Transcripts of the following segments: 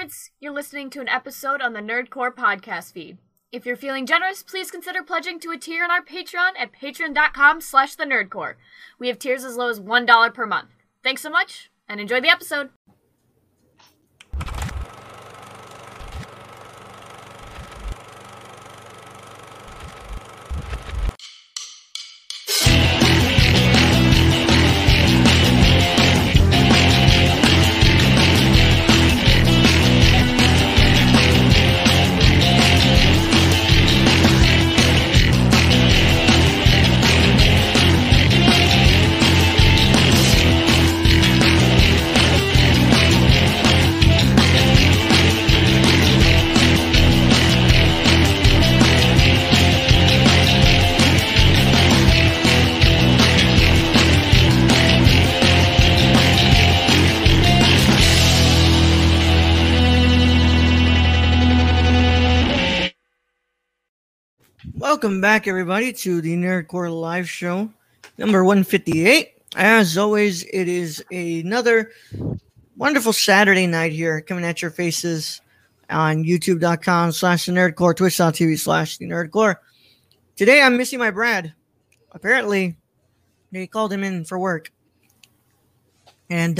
nerds! You're listening to an episode on the Nerdcore podcast feed. If you're feeling generous, please consider pledging to a tier on our Patreon at patreon.com/thenerdcore. We have tiers as low as $1 per month. Thanks so much, and enjoy the episode! Welcome back, everybody, to the Nerdcore Live Show, number 158. As always, it is another wonderful Saturday night here, coming at your faces on youtube.com/thenerdcore, twitch.tv/thenerdcore. Today, I'm missing my Brad. Apparently, they called him in for work. And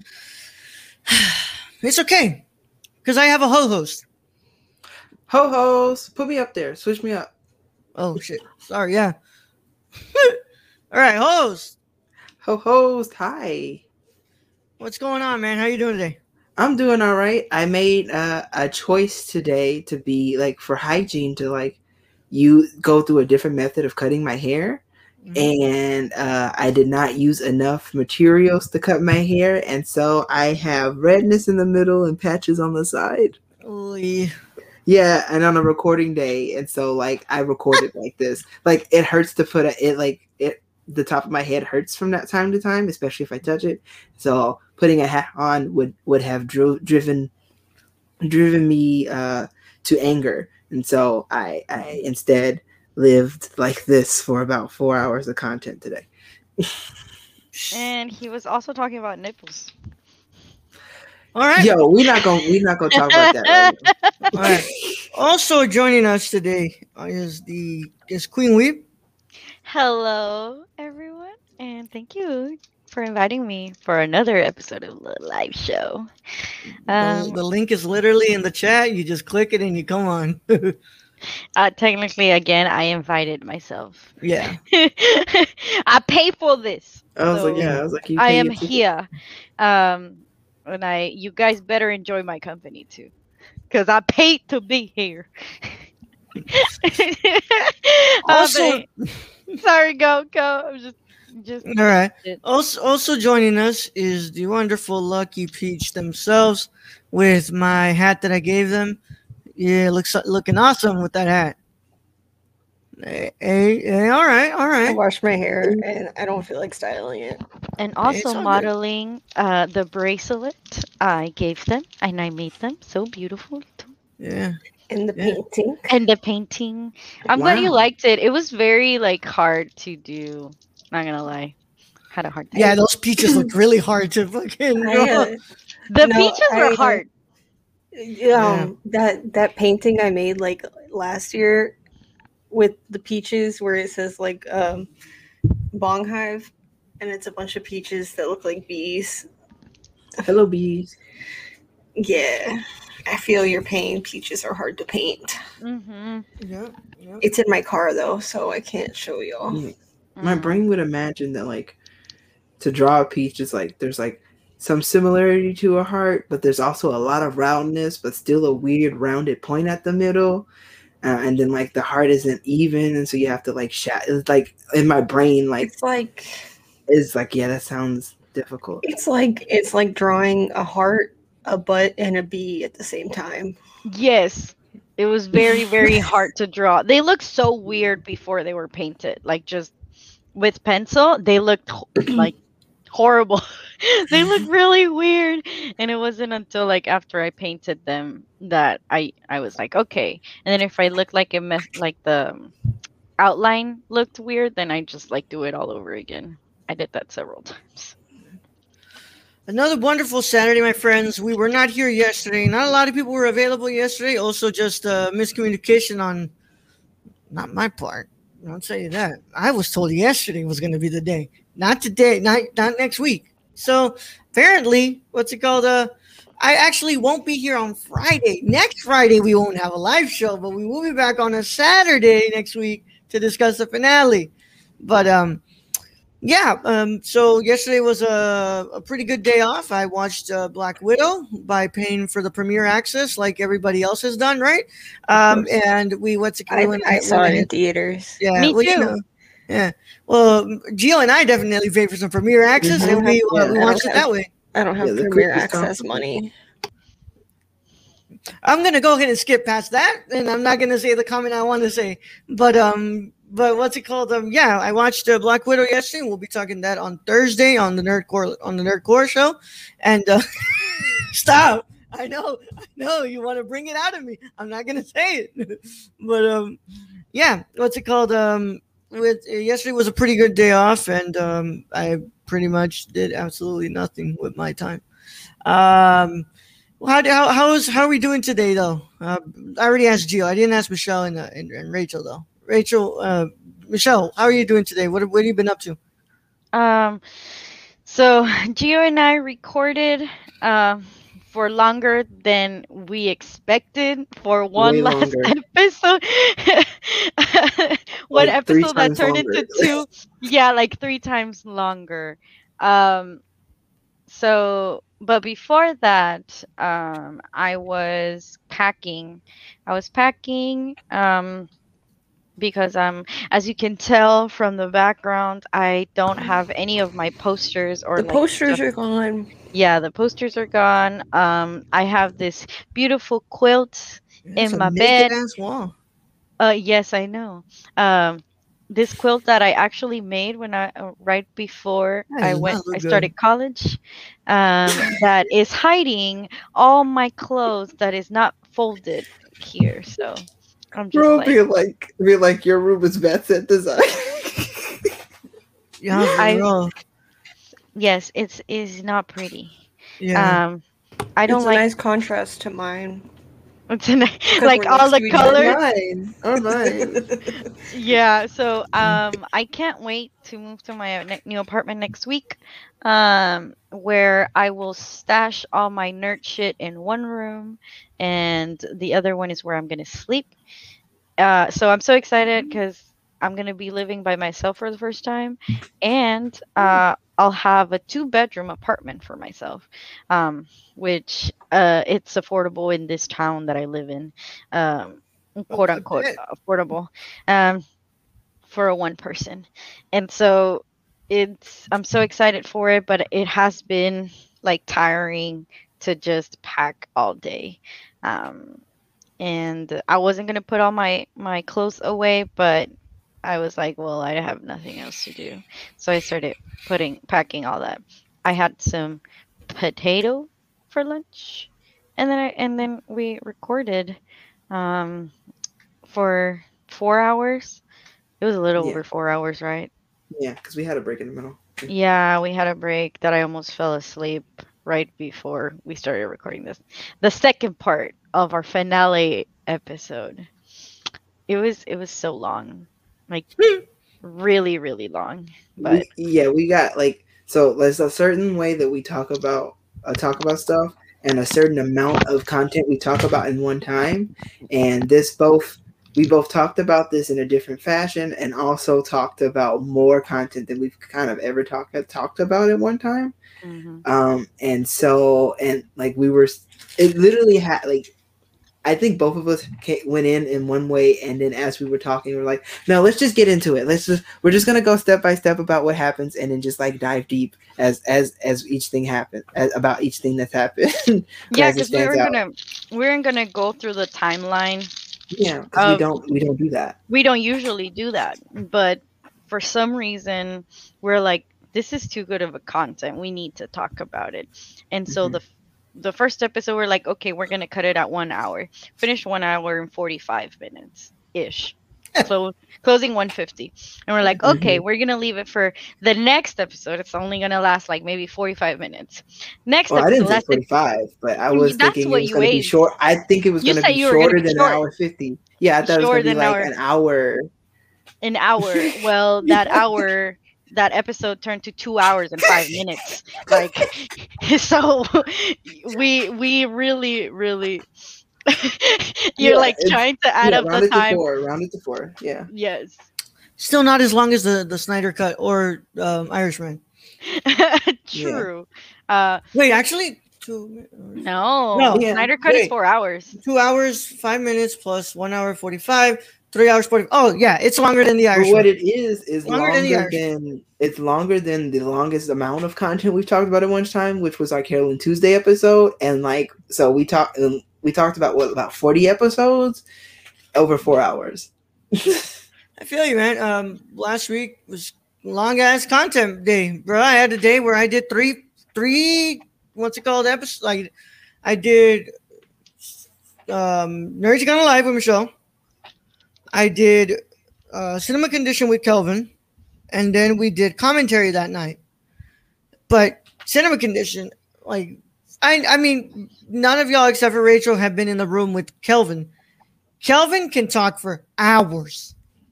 it's okay, because I have a ho-host. Ho-host, put me up there. Switch me up. Oh, shit. Sorry, yeah. All right, host. Ho-host, hi. What's going on, man? How you doing today? I'm doing all right. I made a choice today to be, like, for hygiene, to, like, you go through a different method of cutting my hair. Mm-hmm. And I did not use enough materials to cut my hair. And so I have redness in the middle and patches on the side. Oy. Yeah, and on a recording day, and so like I recorded like this. Like it hurts to put the top of my head hurts from that time to time, especially if I touch it. So putting a hat on would have driven me to anger, and so I instead lived like this for about 4 hours of content today. And he was also talking about nipples. All right. Yo, we're not gonna talk about that right now. All right. Also joining us today is Queen Weeb. Hello, everyone, and thank you for inviting me for another episode of the live show. The link is literally in the chat. You just click it and you come on. Technically, again, I invited myself. Yeah. I pay for this. I was like, I am here. And you guys better enjoy my company too, because I paid to be here. Also, sorry, go. I'm just. All right. Also joining us is the wonderful Lucky Peach themselves, with my hat that I gave them. Yeah, looking awesome with that hat. Hey, all right. I washed my hair and I don't feel like styling it. And also modeling the bracelet I gave them, and I made them so beautiful too. Yeah. And the painting. And the painting. I'm glad you liked it. It was very hard to do. Not gonna lie, had a hard time. Yeah, those peaches look really hard to fucking draw. Peaches were hard. That painting I made last year with the peaches, where it says bong hive, and it's a bunch of peaches that look like bees. Hello, bees. Yeah, I feel your pain. Peaches are hard to paint. Mm-hmm. Yeah. It's in my car though, so I can't show y'all. My brain would imagine that to draw a peach is there's some similarity to a heart, but there's also a lot of roundness, but still a weird rounded point at the middle. And then the heart isn't even, and so you have to it's in my brain that sounds difficult. It's like drawing a heart, a butt, and a bee at the same time. Yes, it was very, very hard to draw. They looked so weird before they were painted. Just with pencil, they looked horrible. They look really weird, and it wasn't until after I painted them that I was like, okay. And then if I look the outline looked weird, then I just do it all over again. I did that several times. Another wonderful Saturday, my friends. We were not here yesterday. Not a lot of people were available yesterday. Also, just miscommunication on not my part. I'll tell you that. I was told yesterday was going to be the day, not today, not next week. So apparently, what's it called? I actually won't be here on Friday. Next Friday, we won't have a live show, but we will be back on a Saturday next week to discuss the finale. But so yesterday was a pretty good day off. I watched Black Widow by paying for the premiere access, like everybody else has done, right? And we went to. I saw it in theaters. Yeah, Me well, too. you know, yeah. Well, Gio and I definitely paid for some premiere access, and we watched it that way. I don't have the premiere quickest access time. money. I'm gonna go ahead and skip past that, and I'm not gonna say the comment I want to say. But what's it called? I watched Black Widow yesterday. And we'll be talking that on Thursday on the Nerdcore show. And stop. I know you want to bring it out of me. I'm not gonna say it. But what's it called? Yesterday was a pretty good day off, and I pretty much did absolutely nothing with my time. How are we doing today though? I already asked Gio. I didn't ask Michelle and Rachel though. Rachel, Michelle, how are you doing today? What have you been up to? So Gio and I recorded for longer than we expected for one Way last longer. episode. One Like 3 episode that times turned longer. into 2. Yeah, like 3 times longer. But before that, I was packing. Because as you can tell from the background, I don't have any of my posters or The posters are gone. Yeah, the posters are gone. I have this beautiful quilt It's in a my naked bed. ass wall. Yes, I know. This quilt that I actually made when right before That does not look I started college, that is hiding all my clothes that is not folded here. So I'm just Bro, like, be like your room is bad set design. Yeah, for I- real. yes, it is not pretty. Yeah. I don't It's a like nice contrast to mine. it's a like we're all next the to each colors. other. Mine. Yeah, so I can't wait to move to my new apartment next week, where I will stash all my nerd shit in one room, and the other one is where I'm gonna sleep. So I'm so excited because I'm gonna be living by myself for the first time, and I'll have a 2-bedroom apartment for myself, which it's affordable in this town that I live in. Quote unquote bet. affordable for a one person, and so I'm so excited for it, but it has been like tiring to just pack all day, and I wasn't gonna put all my clothes away, but I was like, well, I have nothing else to do, so I started packing all that. I had some potato for lunch, and then we recorded for 4 hours. It was a little Yeah. over 4 hours, right? Yeah, because we had a break in the middle. Yeah, we had a break that I almost fell asleep right before we started recording this. The second part of our finale episode. It was so long. Like really, really long. But We got like, so there's a certain way that we talk about stuff, and a certain amount of content we talk about in one time, and we both talked about this in a different fashion, and also talked about more content than we've kind of ever talked about at one time. And like it literally had like, I think both of us went in one way, and then as we were talking, we're like, no, let's just get into it. We're just gonna go step by step about what happens, and then just like dive deep as each thing happens, about each thing that's happened. yeah, as it because stands we weren't gonna go through the timeline. Yeah, because we don't do that. We don't usually do that, but for some reason we're like, this is too good of a content. We need to talk about it. And so the first episode, we're like, okay, we're gonna cut it at 1 hour. Finish 1 hour and 45 minutes ish. closing 150. And we're like, okay, we're going to leave it for the next episode. It's only going to last like maybe 45 minutes. Next Well, I episode, didn't say 45, but I was That's thinking it what was you going to be aged. short. I think it was You going to said be you were gonna shorter be than short. an hour 50. Yeah, I thought it was Shorter going to be than like an hour. An hour. Well, that hour, that episode turned to 2 hours and 5 minutes. Like, so we really, really, you're Yeah, like trying to add up round the it time. to 4. Round it to 4. Yeah. Yes. Still not as long as the Snyder Cut or Irishman. True. Wait, actually, No. Yeah. Snyder Cut is Wait. 4 hours. 2 hours, 5 minutes plus 1 hour 45, 3 hours 40. Oh yeah, it's longer than the But Irishman. what it is Longer longer than the than it's longer than the longest amount of content we've talked about at one time, which was our Carolyn Tuesday episode. And like, so we talked about about 40 episodes over 4 hours. I feel you, man. Last week was long ass content day, bro. I had a day where I did three what's it called episodes. Like I did Nerds Gone Live with Michelle. I did Cinema Condition with Kelvin, and then we did commentary that night. But Cinema Condition, like I mean, none of y'all except for Rachel have been in the room with Kelvin. Kelvin can talk for hours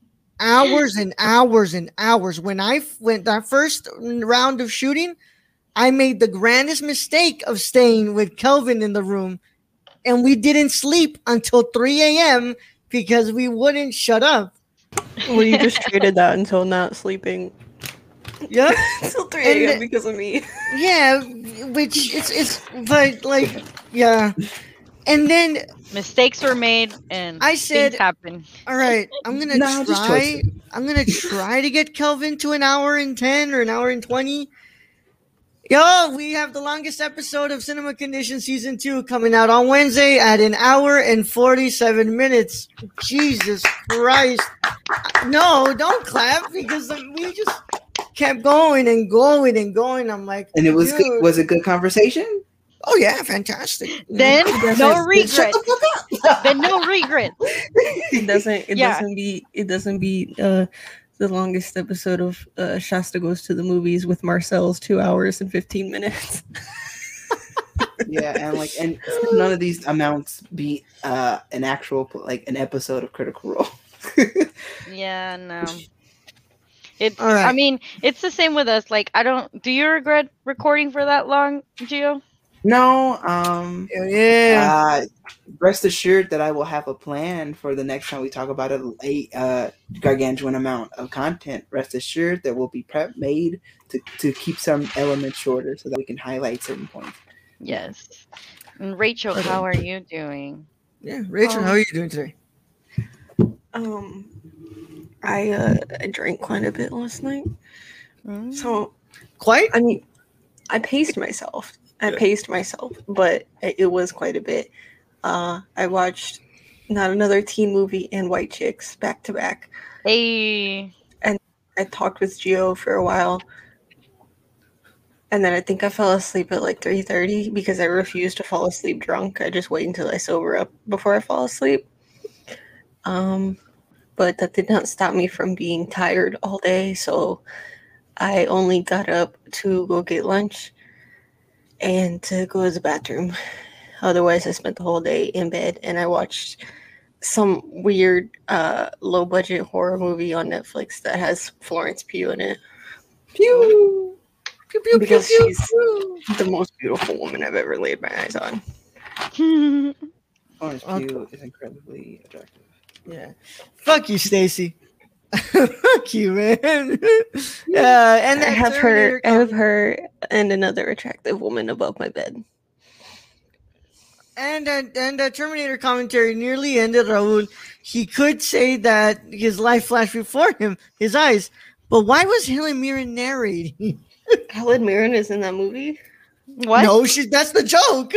and hours and hours. When I went that first round of shooting, I made the grandest mistake of staying with Kelvin in the room, and we didn't sleep until 3 a.m. because we wouldn't shut up. Well, you just traded that until not sleeping. Yeah, Until 3 And a.m. because of me. yeah, which it's but like yeah, and then Mistakes were made and I said- things happen. all right, I'm gonna Nah, just try. choices. I'm gonna try to get Kelvin to an hour and 10 or an hour and 20. Yo, we have the longest episode of Cinema Condition Season 2 coming out on Wednesday at an hour and 47 minutes. Jesus Christ. No, don't clap because we just kept going and going and going. I'm like, And it was dude. good. Was it good conversation? Oh, yeah, fantastic. Then no Shut regrets. the fuck up. Then no regrets. It doesn't. It Yeah. doesn't be. It doesn't be. The longest episode of Shasta Goes to the Movies with Marcel's 2 hours and 15 minutes. Yeah, and none of these amounts beat an actual like an episode of Critical Role. Yeah, no. It's All right. I mean, it's the same with us. Like, do you regret recording for that long, Gio? No, Yeah. rest assured that I will have a plan for the next time we talk about a gargantuan amount of content. Rest assured there will be prep made to keep some elements shorter so that we can highlight certain points. Yes. And Rachel, how are you doing? Yeah, Rachel, how are you doing today? I drank quite a bit last night. So Quite? I mean, I paced myself. But it was quite a bit. I watched Not Another Teen Movie and White Chicks back to back. Hey. I talked with Gio for a while. And then I think I fell asleep at like 3:30 because I refuse to fall asleep drunk. I just wait until I sober up before I fall asleep. But that did not stop me from being tired all day. So I only got up to go get lunch and to go to the bathroom. Otherwise, I spent the whole day in bed and I watched some weird low budget horror movie on Netflix that has Florence Pugh in it. Pew! Pew, pew, Because pew, pew, she's pew. the most beautiful woman I've ever laid my eyes on. Florence Pugh is incredibly attractive. Yeah. Fuck you, Stacy. Fuck you, man. Yeah, and I that have Terminator her and another attractive woman above my bed. And the Terminator commentary nearly ended, Raul. He could say that his life flashed before him, his eyes. But why was Helen Mirren narrating? Helen Mirren is in that movie? What? No, that's the joke.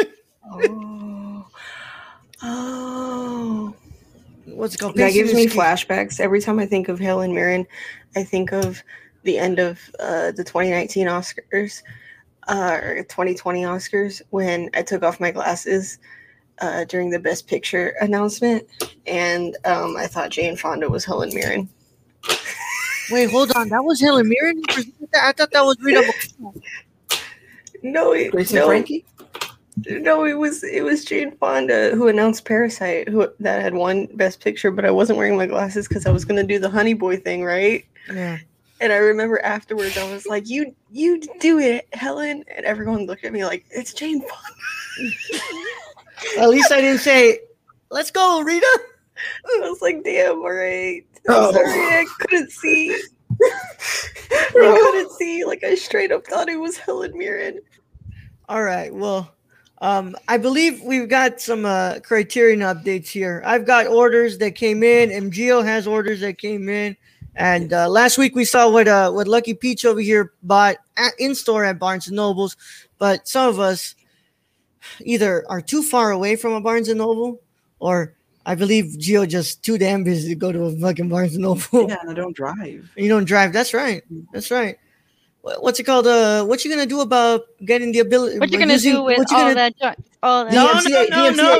Oh. What's it called? That gives me Escape. flashbacks. Every time I think of Helen Mirren, I think of the end of the 2019 Oscars, or 2020 Oscars, when I took off my glasses during the Best Picture announcement, and I thought Jane Fonda was Helen Mirren. Wait, hold on. That was Helen Mirren? I thought that was Rita McCall. No, Grace and Frankie? No, it was Jane Fonda who announced Parasite, that had won Best Picture, but I wasn't wearing my glasses because I was gonna do the Honey Boy thing, right? Yeah. And I remember afterwards I was like, "You do it, Helen," and everyone looked at me like, "It's Jane Fonda." At least I didn't say, "Let's go, Rita." I was like, "Damn, all right." Oh. Sorry, I couldn't see. I couldn't see. Like I straight up thought it was Helen Mirren. All right. Well, I believe we've got some Criterion updates here. I've got orders that came in, and Gio has orders that came in. And last week we saw what Lucky Peach over here bought in store at Barnes and Nobles, but some of us either are too far away from a Barnes and Noble, or I believe Gio just too damn busy to go to a fucking Barnes and Noble. Yeah, and I don't drive. You don't drive. That's right. That's right. What's it called? What you gonna do about getting the ability? What you gonna do with all that junk? All that No, DMCA,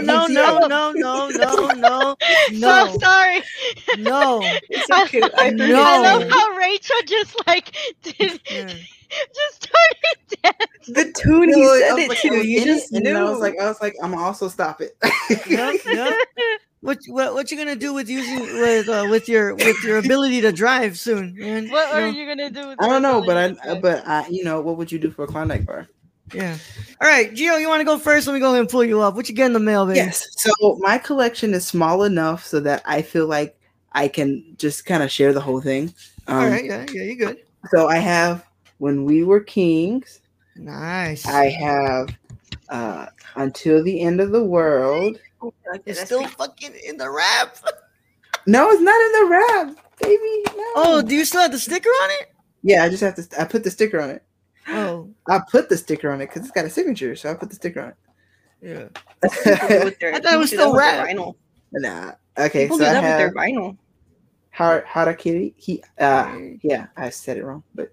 no. So sorry. No. It's okay. I No. love how Rachel just like did, Yeah. just started dancing. The tune he I said was it like, to, I was you in just it, and knew. then I was like, I'm also stop it. Yep. What you gonna do with with your ability to drive soon, man? What are you gonna do with I don't know, the but what would you do for a Klondike bar? Yeah. All right, Gio, you want to go first? Let me go ahead and pull you up. What you get in the mail, baby? Yes. So my collection is small enough so that I feel like I can just kind of share the whole thing. All right. Yeah. You good? So I have When We Were Kings. Nice. I have Until the End of the World. It's still fucking in the wrap. No, it's not in the wrap, baby. No. Oh, do you still have the sticker on it? Yeah, I just have to. I put the sticker on it. Oh, I put the sticker on it because it's got a signature, so I put the sticker on yeah. it. I thought it was still wrapped. Vinyl. Nah. Okay, People so do I that with their have vinyl. Harakiri. Yeah, I said it wrong, but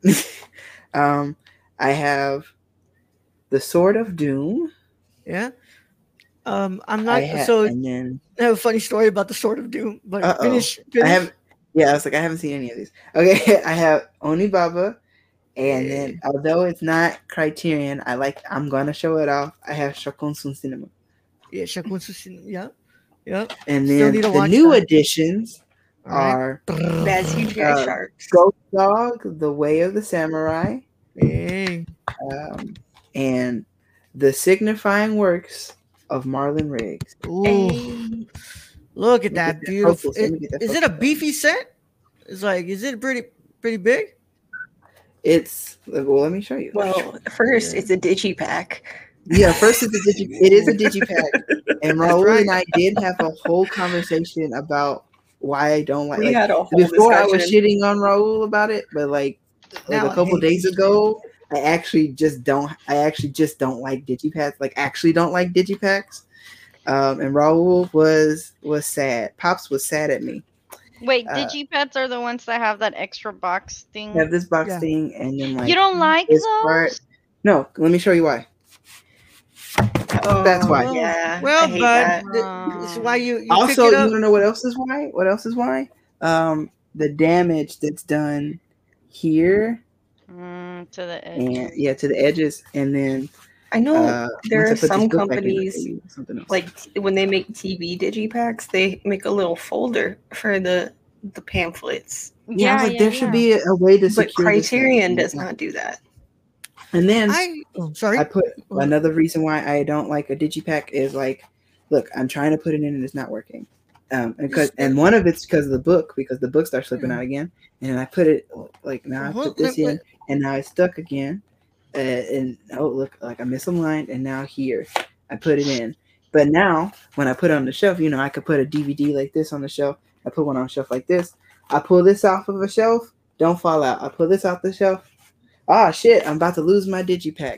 I have The Sword of Doom. Yeah. I'm not. And then I have a funny story about the Sword of Doom, but finish. I have. Yeah, I was like, I haven't seen any of these. Okay, I have Onibaba, and then although it's not Criterion, I'm gonna show it off. I have Shakunsun Cinema. Yeah, Shakunsun. Yeah. And Still then need to the watch new that. additions are Bad CGI sharks. Ghost Dog, The Way of the Samurai, Hey. and the signifying works of Marlon Riggs. Ooh. Look at that beautiful. focus. Let me get that Is it a focus. beefy set? Is it pretty big? It's let me show you. Well, first it's a digipack. Yeah, first it is a digipack, and Raul right. and I did have a whole conversation about why I don't like. We like, had a whole before I was discussion. shitting on Raul about it, but like Now a I couple hate days ago, I actually just don't like digipacks. Like actually don't like digipacks. And Raul was sad. Pops was sad at me. Wait, Digipets are the ones that have that extra box thing. I have this box Yeah. thing, and then like You don't like this those? part. No, let me show you why. That's why. Yeah. Well, I hate but that. this is why you Also, pick you it want up. to know what else is why? What else is why? The damage that's done here To the edge. and to the edges, and then I know there once are I put this some book back in, companies I'll tell you something else. like when they make TV digipacks, they make a little folder for the pamphlets. I was like, there should be a way to But secure this thing. Criterion does not do that. And then Sorry. I put another reason why I don't like a digipack is like, look, I'm trying to put it in and it's not working. And one of it's because of the book, because the book starts slipping out again. And then I put it like now I put this in and now it's stuck again. And oh look, like I misaligned, and now here I put it in. But now when I put it on the shelf, I could put a DVD like this on the shelf. I put one on a shelf like this. I pull this off of a shelf, don't fall out. I pull this off the shelf. Ah shit, I'm about to lose my digipack.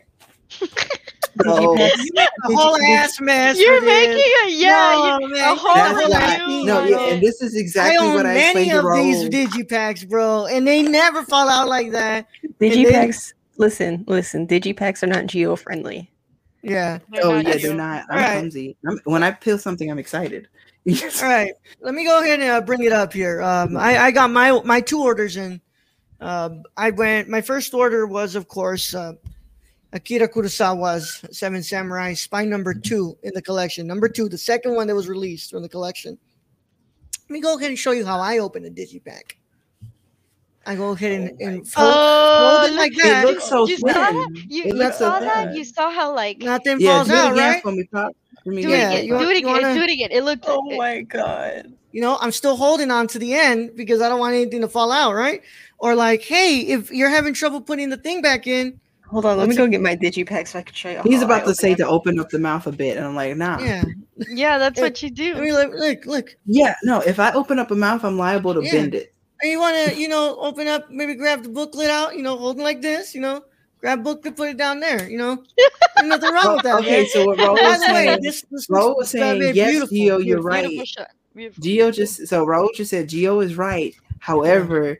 A whole ass mess. You're for this. making a whole That's why. review. No, yeah, and this is I exactly own what I many explained to of these Raul. digipacks, bro, and they never fall out like that. Digipacks, listen, digipacks are not geo friendly. Yeah. They're Oh not yeah, you. they're not. I'm Alright. clumsy. When I feel something, I'm excited. All right. Let me go ahead and bring it up here. I got my 2 orders in. My first order was, of course, Akira Kurosawa's Seven Samurai, Spy number 2 in the collection. Number 2, the second one that was released from the collection. Let me go ahead and show you how I open a digipack. I go ahead and fold it like It that. looks so You saw that? thin. You, It you looks saw so that? thin. You saw how like Nothing Yeah, falls do it out, again right? for me, Pop. Let me do get it Yeah, again. you Pop. Do it you again. wanna- Do it again. It looked. Oh my god. You know, I'm still holding on to the end because I don't want anything to fall out, right? Or like, hey, if you're having trouble putting the thing back in, Hold on, let me What's go get my digipack so I can show you. He's how about I to say open to open up the mouth a bit, and I'm like, nah. yeah. Yeah, that's Yeah. what you I do. mean, look. Yeah, no. If I open up a mouth, I'm liable to Yeah. bend it. And you want to, open up, maybe grab the booklet out, holding like this, grab booklet, put it down there, There's nothing wrong with that, Okay, man. so what Raul By was the way, saying, this Raul was saying, yes, beautiful. Gio, you're beautiful. right. Beautiful shot. Beautiful. Gio Raul just said Gio is right. However,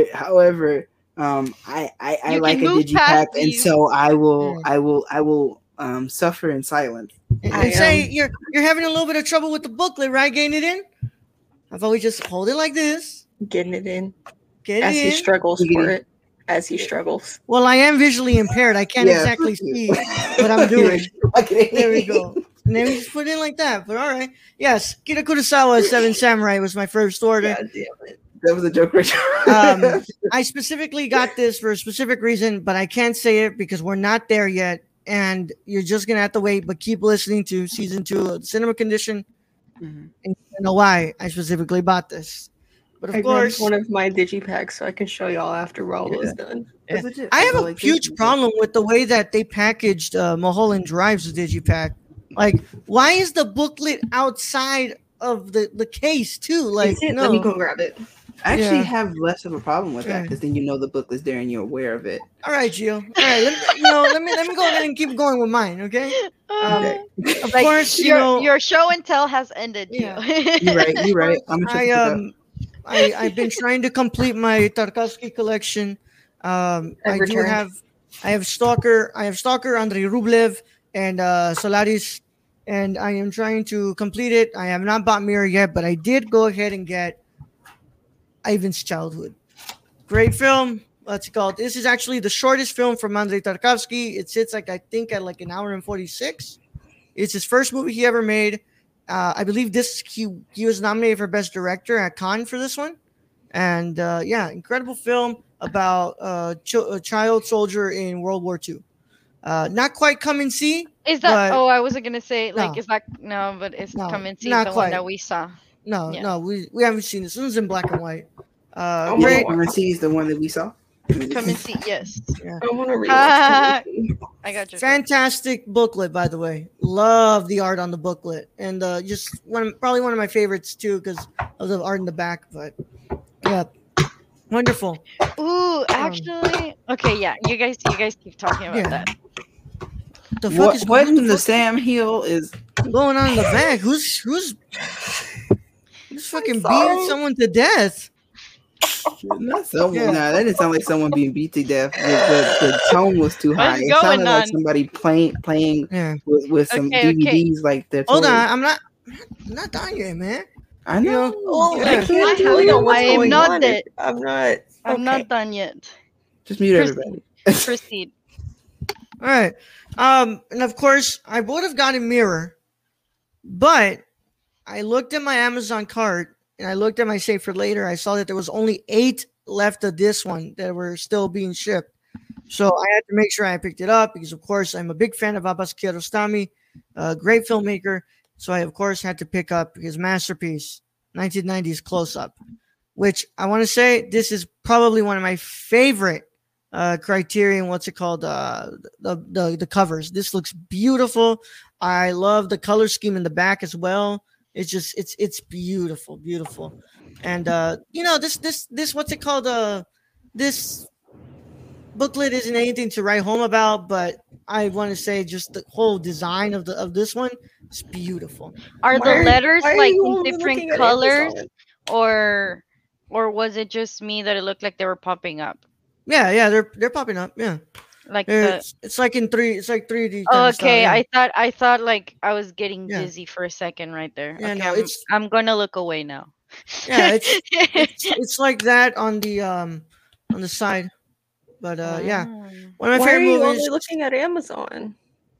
I You like can a move digipack, past and these. so I will Yeah. suffer in silence. And say you're having a little bit of trouble with the booklet, right? Getting it in. I've always just hold it like this, getting it in get as it he in. struggles for Giggity. it. As he struggles. Well, I am visually impaired. I can't Yeah. exactly see what I'm doing. Okay. There we go. And then we just put it in like that. But all right. Yes, Akira Kurosawa's Seven Samurai was my first order. God damn it. That was a joke, right? I specifically got this for a specific reason, but I can't say it because we're not there yet. And you're just going to have to wait, but keep listening to season 2 of Cinema Condition. Mhm. And you know why I specifically bought this. But of I course, grabbed one of my digipacks so I can show y'all after Raul is done. That's legit. I have So, a like, huge problem with the way that they packaged Mulholland Drive's digipack. Like, why is the booklet outside of the case too? Like, Is it? no. Let me go grab it. I actually Yeah. have less of a problem with that Yeah. because then you know the book is there and you're aware of it. All right, Gio. All right, let me go ahead and keep going with mine. Okay. Okay. Of Like, course, your show and tell has ended. Yeah. You're right. You're right. I'm gonna check it out. I've been trying to complete my Tarkovsky collection. I returned. have Stalker, Andrei Rublev, and Solaris, and I am trying to complete it. I have not bought Mirror yet, but I did go ahead and get Ivan's Childhood. Great film. What's it called? This is actually the shortest film from Andrei Tarkovsky. It sits I think at like an hour and 46. It's his first movie he ever made. I believe he was nominated for Best Director at Cannes for this one. And yeah, incredible film about a child soldier in World War II. Not quite come and see. Is that? But- Oh, I wasn't gonna say like No. is that no, but it's No, come and see not the quite. one that we saw. No, Yeah. no, we haven't seen this. This one's in black and white. Oh, Yeah, Great. Currency is the one that we saw. Come and see. Yes, I want to Ah. rewatch I got you. Fantastic booklet, by the way. Love the art on the booklet, and just probably one of my favorites too because of the art in the back. But yeah, wonderful. Ooh, actually, okay, yeah. You guys keep talking about Yeah. that. The fuck is What in the fuck Sam Hill is? going on in the back? Who's fucking beating someone to death? Not someone. Yeah. Nah, that didn't sound like someone being beat to death. The tone was too high. What's It going sounded like on? somebody playing Yeah. with some Okay, okay. DVDs like they're. Hold toys. on, I'm not done yet, man. I know. Oh, Yeah. I can't tell you what's I am going not on. dead. I'm not. I'm okay. not done yet. Just mute Proceed. everybody. Proceed. All right. And of course, I would have gotten Mirror, but I looked at my Amazon cart and I looked at my Save for Later. I saw that there was only 8 left of this one that were still being shipped. So I had to make sure I picked it up because, of course, I'm a big fan of Abbas Kiarostami, a great filmmaker. So I, of course, had to pick up his masterpiece, 1990s Close Up, which I want to say this is probably one of my favorite Criterion. What's it called? The covers. This looks beautiful. I love the color scheme in the back as well. It's just it's beautiful. And this what's it called? This booklet isn't anything to write home about, but I want to say just the whole design of this one is beautiful. Are Why the letters why are like you in only different looking at colors, Amazon? or was it just me that it looked like they were popping up? Yeah, they're popping up. Yeah. Like the. It's like in three. It's like 3D. Oh, kind of style, okay, yeah. I thought like I was getting Yeah. dizzy for a second right there. Yeah, Okay, no, it's I'm gonna look away now. yeah, it's like that on the side. But yeah, Ah. one of my Why are favorite you movies only looking at Amazon?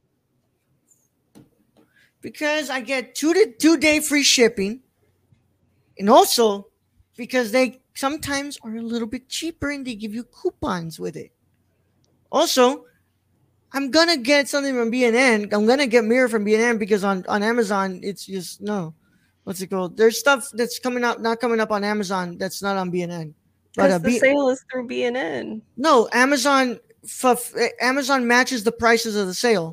because I get 2-day free shipping, and also because they sometimes are a little bit cheaper and they give you coupons with it. Also, I'm gonna get something from B&N. I'm gonna get Mirror from B&N because on Amazon it's just no. What's it called? There's stuff that's not coming up on Amazon that's not on B&N. Because But the sale is through B&N. no, Amazon matches the prices of the sale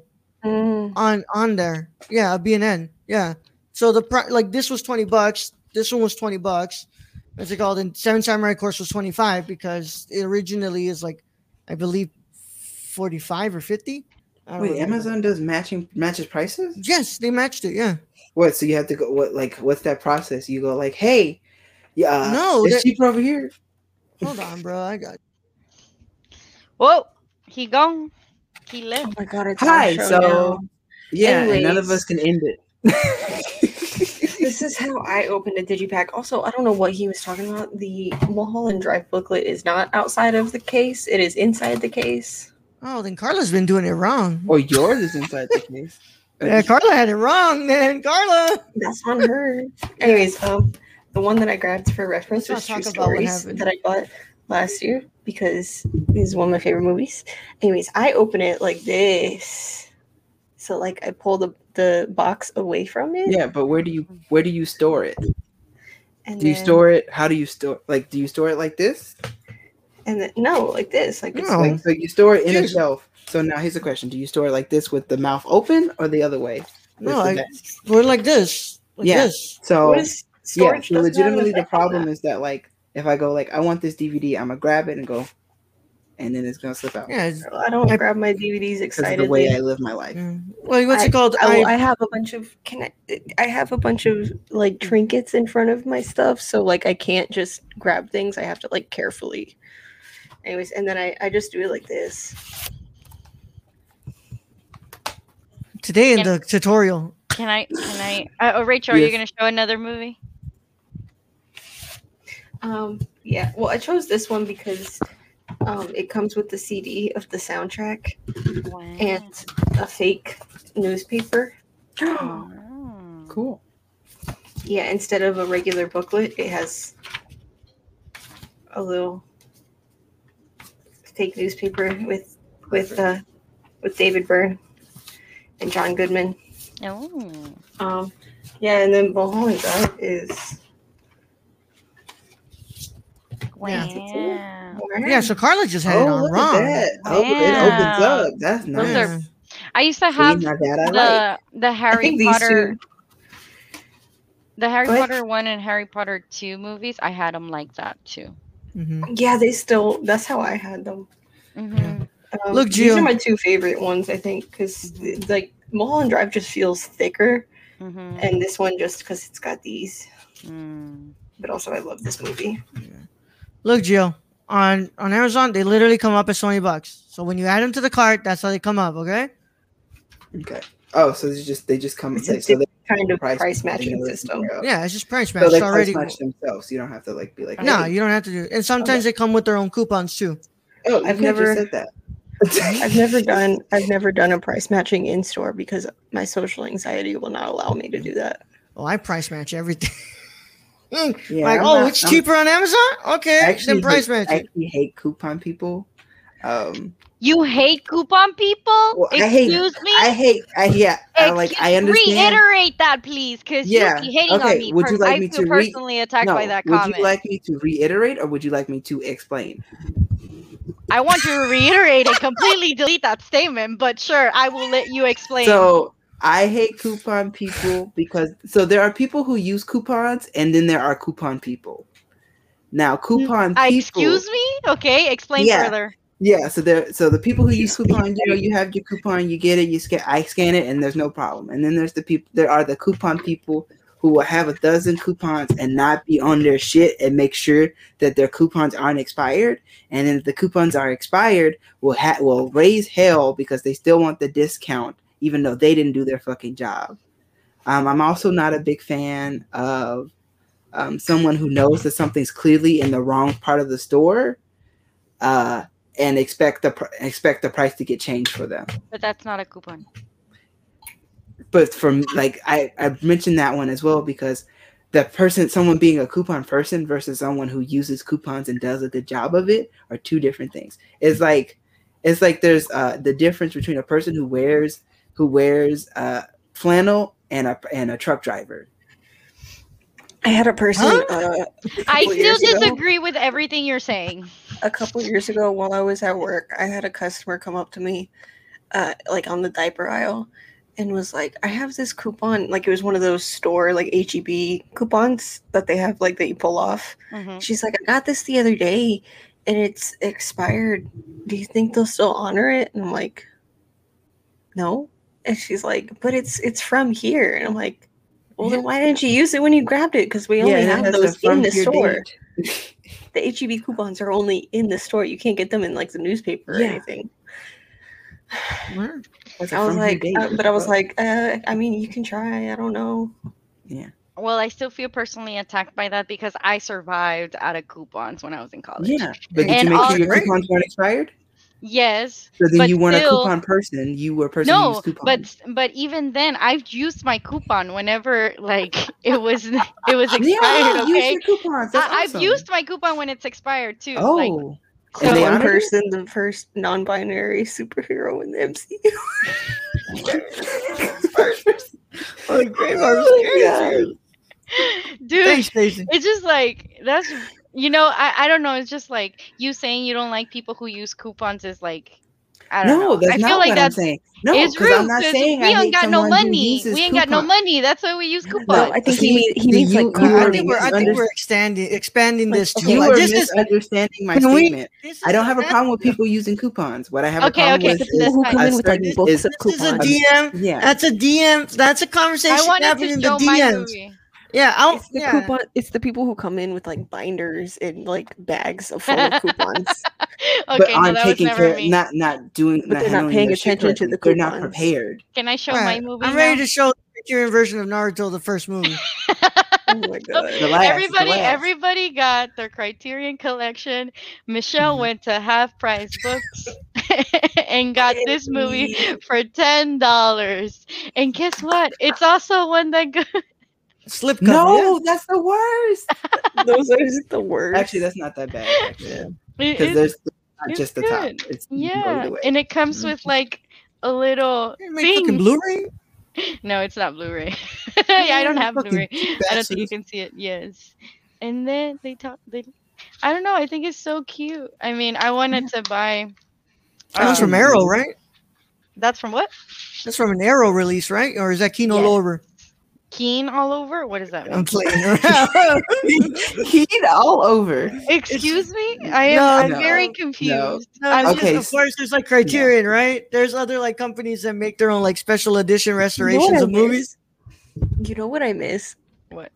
on there. Yeah, B&N. Yeah. So like this was $20. This one was $20. What's it called? And Seven Samurai Course was 25 because it originally is like, I believe, 45 or 50. I don't Wait, remember. Amazon does matches prices? Yes, they matched it. Yeah. What? So you have to go. What's that process? You go like, hey, yeah, No, it's cheaper over here. Hold on, bro. I got. Whoa, he gone. He Oh left. my god, it's Hi. our show So now. yeah, and none of Anyways. us can end it. This is how I opened a digipack. Also, I don't know what he was talking about. The Mulholland Drive booklet is not outside of the case. It is inside the case. Oh, then Carla's been doing it wrong. Or yours is inside the case. Yeah, Carla had it wrong, man. Carla. That's on her. Anyways, the one that I grabbed for reference Let's was not True talk about what Stories happened. that I bought last year because this is one of my favorite movies. Anyways, I open it like this. So like I pull the box away from it. Yeah, but where do you store it? And Do you then- store it? How do you store? Like, do you store it like this? And then no, like this. Like it's No. Like, so you store it in a Jeez. shelf. So now here's the question: do you store it like this with the mouth open, or the other way? No, With the we're like this. Like Yeah. this. So what is yeah, storage? so doesn't have an legitimately the effect on problem that. is that like if I go like I want this DVD, I'm gonna grab it and go, and then it's gonna slip out. Yeah. I don't I- grab my DVDs Because of the excitedly. way I live my life. Yeah. Well, what's it called? I have a bunch of I have a bunch of like trinkets in front of my stuff, so like I can't just grab things. I have to like carefully. Anyways, and then I just do it like this. Today in Can- the tutorial. Can I? Rachel, are you Yes. gonna show another movie? Yeah. Well, I chose this one because it comes with the CD of the soundtrack Wow. and a fake newspaper. Oh. Cool. Yeah, instead of a regular booklet, it has a little fake newspaper with David Byrne and John Goodman. Oh. Yeah, and then Mulholland Drive is Wow. Yeah, so Carla just had it Oh, on look wrong. at that. Oh, it opens Wow. up. That's Those nice. are- Yeah. I used to See, have now that I like. the I Harry think these Potter, two. the Harry Go ahead. Potter 1 and Harry Potter 2 movies. I had them like that too. Mhm. Yeah, that's how I had them. Mm-hmm. Look, these Gio. are my two favorite ones, I think, because like Mulholland Drive just feels thicker, Mm-hmm. and this one just because it's got these. Mm. But also, I love this movie. Look, Gio. On Amazon, they literally come up as $20. So when you add them to the cart, that's how they come up. Okay. Okay. Oh, so they just come. It's a So they kind of price price match matching and system. Yeah, it's just price So match they already. price match themselves. You don't have to like be like. No, hey. you don't have to do it. And sometimes they come with their own coupons too. Oh, you I've could never- just said that. I've never done a price matching in store because my social anxiety will not allow me to do that. Oh, I price match everything. Yeah, like, I'm oh, not- it's I'm- cheaper on Amazon? Okay, I actually then price hate, match I it. actually hate coupon people. You hate coupon people? Well, I hate- Excuse me? I understand. Reiterate that, please, because Yeah, you be hating okay, on me. would you like I me feel to personally attacked by that would comment. you like me to reiterate or would you like me to explain? I want you to reiterate and completely delete that statement, but sure, I will let you explain. So I hate coupon people because there are people who use coupons and then there are coupon people. Now coupon people. Excuse me? Okay, explain Yeah. further. Yeah, so the people who use coupon, you have your coupon, you get it, I scan it, and there's no problem. And then there are the coupon people who will have a dozen coupons and not be on their shit and make sure that their coupons aren't expired. And then if the coupons are expired, will raise hell because they still want the discount, even though they didn't do their fucking job. I'm also not a big fan of someone who knows that something's clearly in the wrong part of the store and expect the price to get changed for them. But that's not a coupon. But from like I mentioned that one as well because someone being a coupon person versus someone who uses coupons and does a good job of it are two different things. It's like there's the difference between a person who wears flannel and a truck driver. I had a person. I still disagree with everything you're saying. A couple years ago, while I was at work, I had a customer come up to me, like on the diaper aisle, and was like, "I have this coupon." Like it was one of those store like HEB coupons that they have, like that you pull off. Mm-hmm. She's like, "I got this the other day, and it's expired. Do you think they'll still honor it?" And I'm like, "No." And she's like, "But it's from here." And I'm like, "Well, then why didn't you use it when you grabbed it? Because we only have those in the store." The HEB coupons are only in the store. You can't get them in like the newspaper or anything. I was like, I mean, you can try. I don't know. Yeah. Well, I still feel personally attacked by that because I survived out of coupons when I was in college. Yeah, but did you make sure your coupons weren't expired? Yes. So then you weren't a coupon person. You were a person who used coupons. But even then, I've used my coupon whenever like it was expired. Yeah, okay, use your coupons. I've used my coupon when it's expired too. Oh. Like, so one person, the first non-binary superhero in the MCU. Oh, great. Dude, thanks, Stacey. It's just like that's. I don't know. It's just like you saying you don't like people who use coupons is like, I don't know. That's not what I'm saying. No, it's rude. I'm not saying we ain't got no money. We ain't got no money. That's why we use coupons. No, I think he means like I think we're expanding this too. You are misunderstanding my statement. I don't have a problem with people using coupons. What I have a problem with is who come in with like books of coupons. This is a DM. Yeah, that's a DM. That's a conversation happening in the DMs. Yeah, it's the people who come in with like binders and like bags full of coupons. But aren't taking care, not doing, but they're not paying attention to the coupons. They're not prepared. Can I show my movie? I'm ready to show the Criterion version of Naruto, the first movie. Oh my god! Everybody got their Criterion collection. Michelle went to Half Price Books and got this movie for $10. And guess what? It's also one that good. Slip cover. No, that's the worst. Those are just the worst. Actually, that's not that bad. Because there's not just the top. It's and it comes with like a little thing. Blu-ray? No, it's not Blu-ray. I don't have Blu-ray. I don't think you can see it. Yes. And then I don't know. I think it's so cute. I mean, I wanted to buy. That's from Arrow, right? That's from what? That's from an Arrow release, right? Or is that Kino Lorber? Keen all over? What does that mean? I'm playing around. Keen all over. Excuse me? I'm very confused. No. Of course, there's like Criterion, right? There's other like companies that make their own like special edition restorations of movies. You know what I miss? What?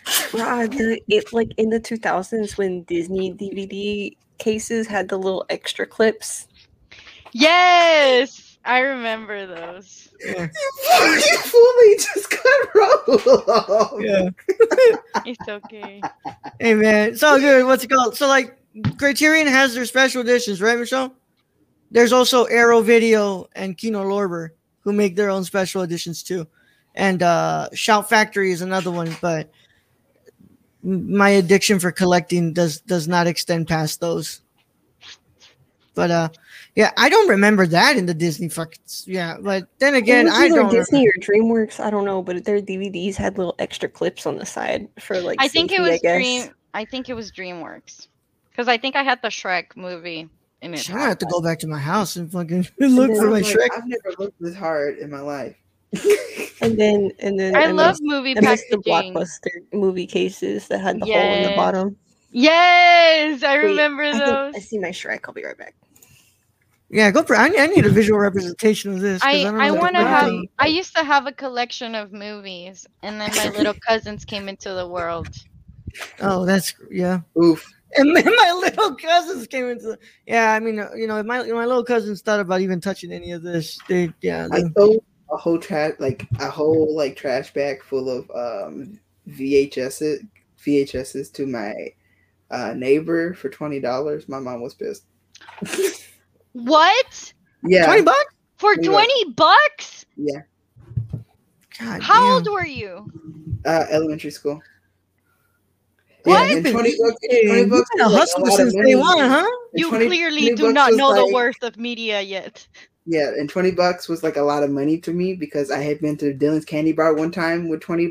Like in the 2000s when Disney DVD cases had the little extra clips. Yes! I remember those. Yeah. You fully just got rolled. Yeah. It's okay. Hey man, it's all good. What's it called? So like Criterion has their special editions, right, Michelle? There's also Arrow Video and Kino Lorber who make their own special editions too. And Shout Factory is another one, but my addiction for collecting does not extend past those. But yeah, I don't remember that in the Disney but then again, I don't Disney or DreamWorks, I don't know, but their DVDs had little extra clips on the side for like I think it was DreamWorks. Because I think I had the Shrek movie in it. I have to go back to my house and fucking look for my Shrek. I've never looked this hard in my life. and then I love movie packaging. The Blockbuster movie cases that had the hole in the bottom. Yes, I remember those. I see my Shrek. I'll be right back. Yeah, go for. I need a visual representation of this. 'Cause I don't I know want to what have. to- I used to have a collection of movies, and then my little cousins came into the world. Oh, that's yeah. Oof. And my little cousins came into. Yeah, I mean, my little cousins thought about even touching any of this. I sold a whole trash bag full of VHSs to my neighbor for $20. My mom was pissed. What? Yeah. $20? For $20? $20? Yeah. God How damn. old were you? Elementary school. What? Yeah, and $20 You've bucks been a was like hustler a lot of since money. day one, huh? And You 20 clearly do bucks not was know the like- worth of media yet. Yeah, and $20 was like a lot of money to me because I had been to Dylan's Candy Bar one time with $20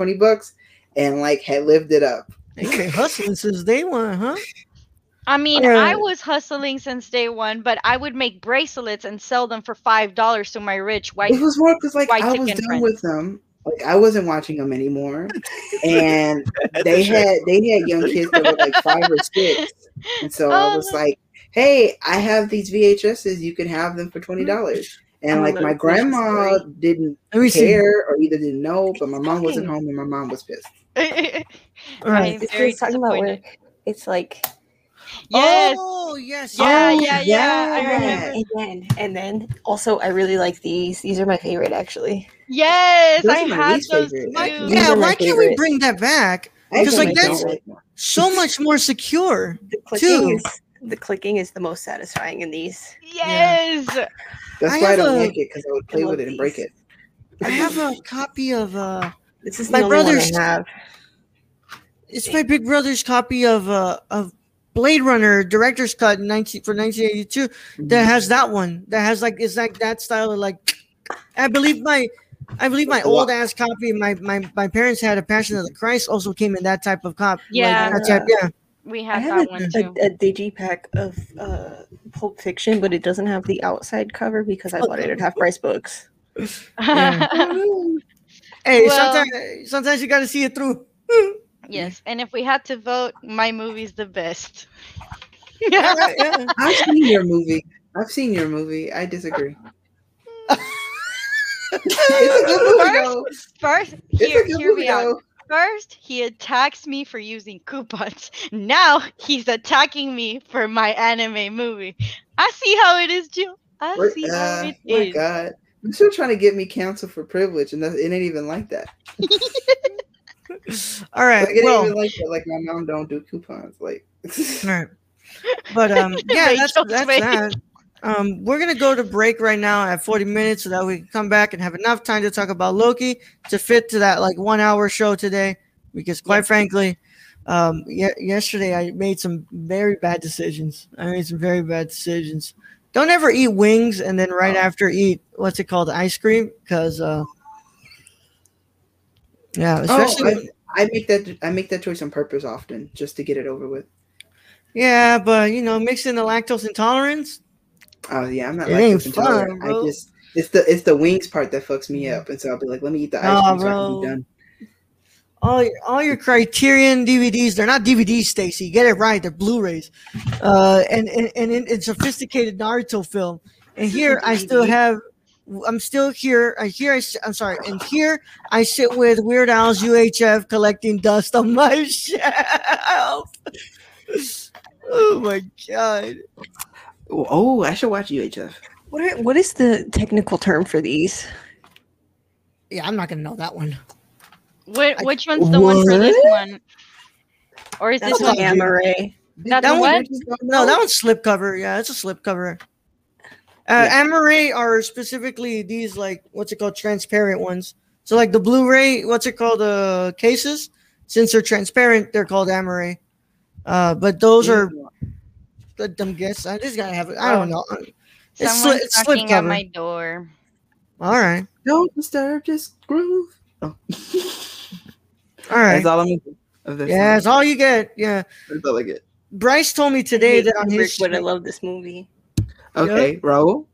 and like had lived it up. You've been hustling since day one, huh? I mean, Yeah. I was hustling since day one, but I would make bracelets and sell them for $5 to my rich white. It was more because like white I was chicken done friends. with them. Like I wasn't watching them anymore, and they had young kids that were like 5 or 6, and so I was like, "Hey, I have these VHSs. You can have them for $20." And like my grandma didn't Let me see. care or either didn't know, but my mom wasn't home and my mom was pissed. All right. I'm It's very talking about where disappointed. it's like, Yes. Oh, yes. Yeah, Oh, yeah. I yeah. remember. and then also I really like these. These are my favorite actually. Yes, Those I are my had least those favorite, too. actually. These Yeah, are my why can't we favorite. bring that back? I Because actually like don't that's like them. so much more secure. The clicking is the most satisfying in these. Yes. That's I why I have don't a- like it because I would play love with it and break these. it. I have a copy of This is My the only one brother's- I have. it's my big brother's copy of Blade Runner director's cut for 1982 that has that one that has like it's like that style of like I believe my old ass copy my parents had a Passion of the Christ also came in that type of copy. Yeah. Like, that type, yeah. We I had have that one too. a digipack of Pulp Fiction, but it doesn't have the outside cover because I bought it at half price books. Yeah. Hey, Well- sometimes you got to see it through. Yes, and if we had to vote, my movie's the best. Yeah. I've seen your movie. I disagree. It's a good movie, though. First, It's a good hear movie, me out. though. First, he attacks me for using coupons. Now he's attacking me for my anime movie. I see how it is, Jill. I see how it My is. God. You're still trying to get me canceled for privilege, and it ain't even like that. All right. Like, it ain't Well, even like that. Like, my mom don't do coupons. Like, all right. But yeah, that's Rachel's face. that. We're gonna go to break right now at 40 minutes so that we can come back and have enough time to talk about Loki to fit to that like 1 hour show today. Because quite frankly, yesterday I made some very bad decisions. Don't ever eat wings and then right after eat what's it called, ice cream, because yeah, especially I make that choice on purpose often just to get it over with. yeah, but mixing the lactose intolerance. Oh yeah, I'm not It ain't lactose intolerant. fun, bro. It's the wings part that fucks me up, and so I'll be like, let me eat the ice cream so I can be bro. done. All your Criterion DVDs, they're not DVDs, Stacy. Get it right, they're Blu-rays. And in sophisticated Naruto film. And here I'm still here. I'm sorry. And here I sit with Weird Al's UHF collecting dust on my shelf. Oh my god. Oh, I should watch UHF. What is the technical term for these? Yeah, I'm not gonna know that one. Which one's the one for this one? Or is That's this one? an Amaray. That's That what? No, that one's slipcover. Yeah, it's a slipcover. Amaray are specifically these like what's it called, transparent ones. So like the Blu-ray, what's it called, cases. Since they're transparent, they're called Amaray. But those are the dumb guess. I just gotta have it. I don't know. Someone's It's knocking at slipcover. my door. All right, Don't disturb, just groove. Oh. all right. That's all I'm gonna of this. Yeah, that's all you get. Yeah, That's all I get. Bryce told me today that on his But I love this movie. Okay, roll.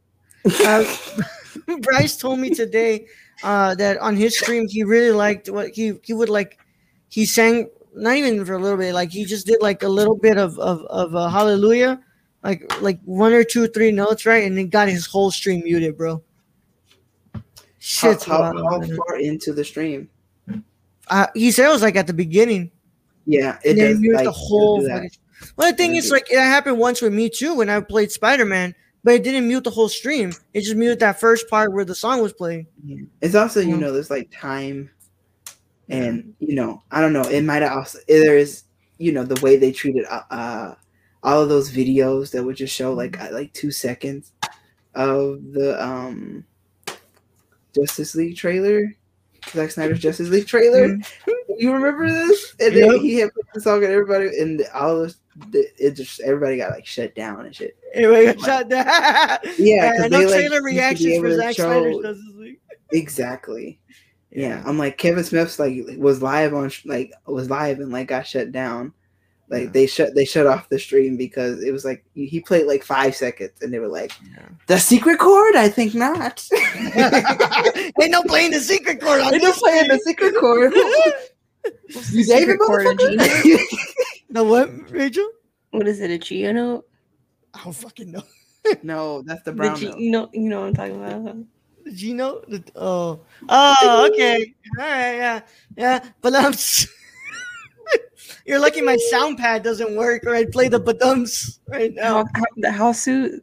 Bryce told me today that on his stream he really liked what he would like. He sang not even for a little bit, like he just did like a little bit of Hallelujah like 1 or 2 or 3 notes right, and then got his whole stream muted, bro. Shit's how wild, man. far into the stream? He said it was like at the beginning. Yeah, it And then does. he muted Like, the whole do that. fucking. Well, the thing is, like, it happened once with me too when I played Spider-Man, but it didn't mute the whole stream. It just muted that first part where the song was playing. Yeah. It's also, Yeah. there's like time, and I don't know. It might also there's the way they treated all of those videos that would just show like 2 seconds of the Justice League trailer, Zack Snyder's Justice League trailer. You remember this? And then he had put the song and everybody, and all of everybody got like shut down and shit. Anyway, shut down. Yeah, and no trailer reactions for Zack Snyder's show Justice League. exactly. Yeah, I'm like Kevin Smith's was live and like got shut down. Like they shut off the stream because it was like he played like 5 seconds and they were like, the secret chord? I think not. Ain't no playing the secret chord on Ain't no this playing the secret chord. You David chord, a G motherfucker? note? The what, Rachel? What is it? A G note? I don't fucking know. No, that's the The brown G, note. you know what I'm talking about. The G note? Oh, okay. All right, yeah. But you're lucky my sound pad doesn't work, or I'd play the badums right now. The house suit.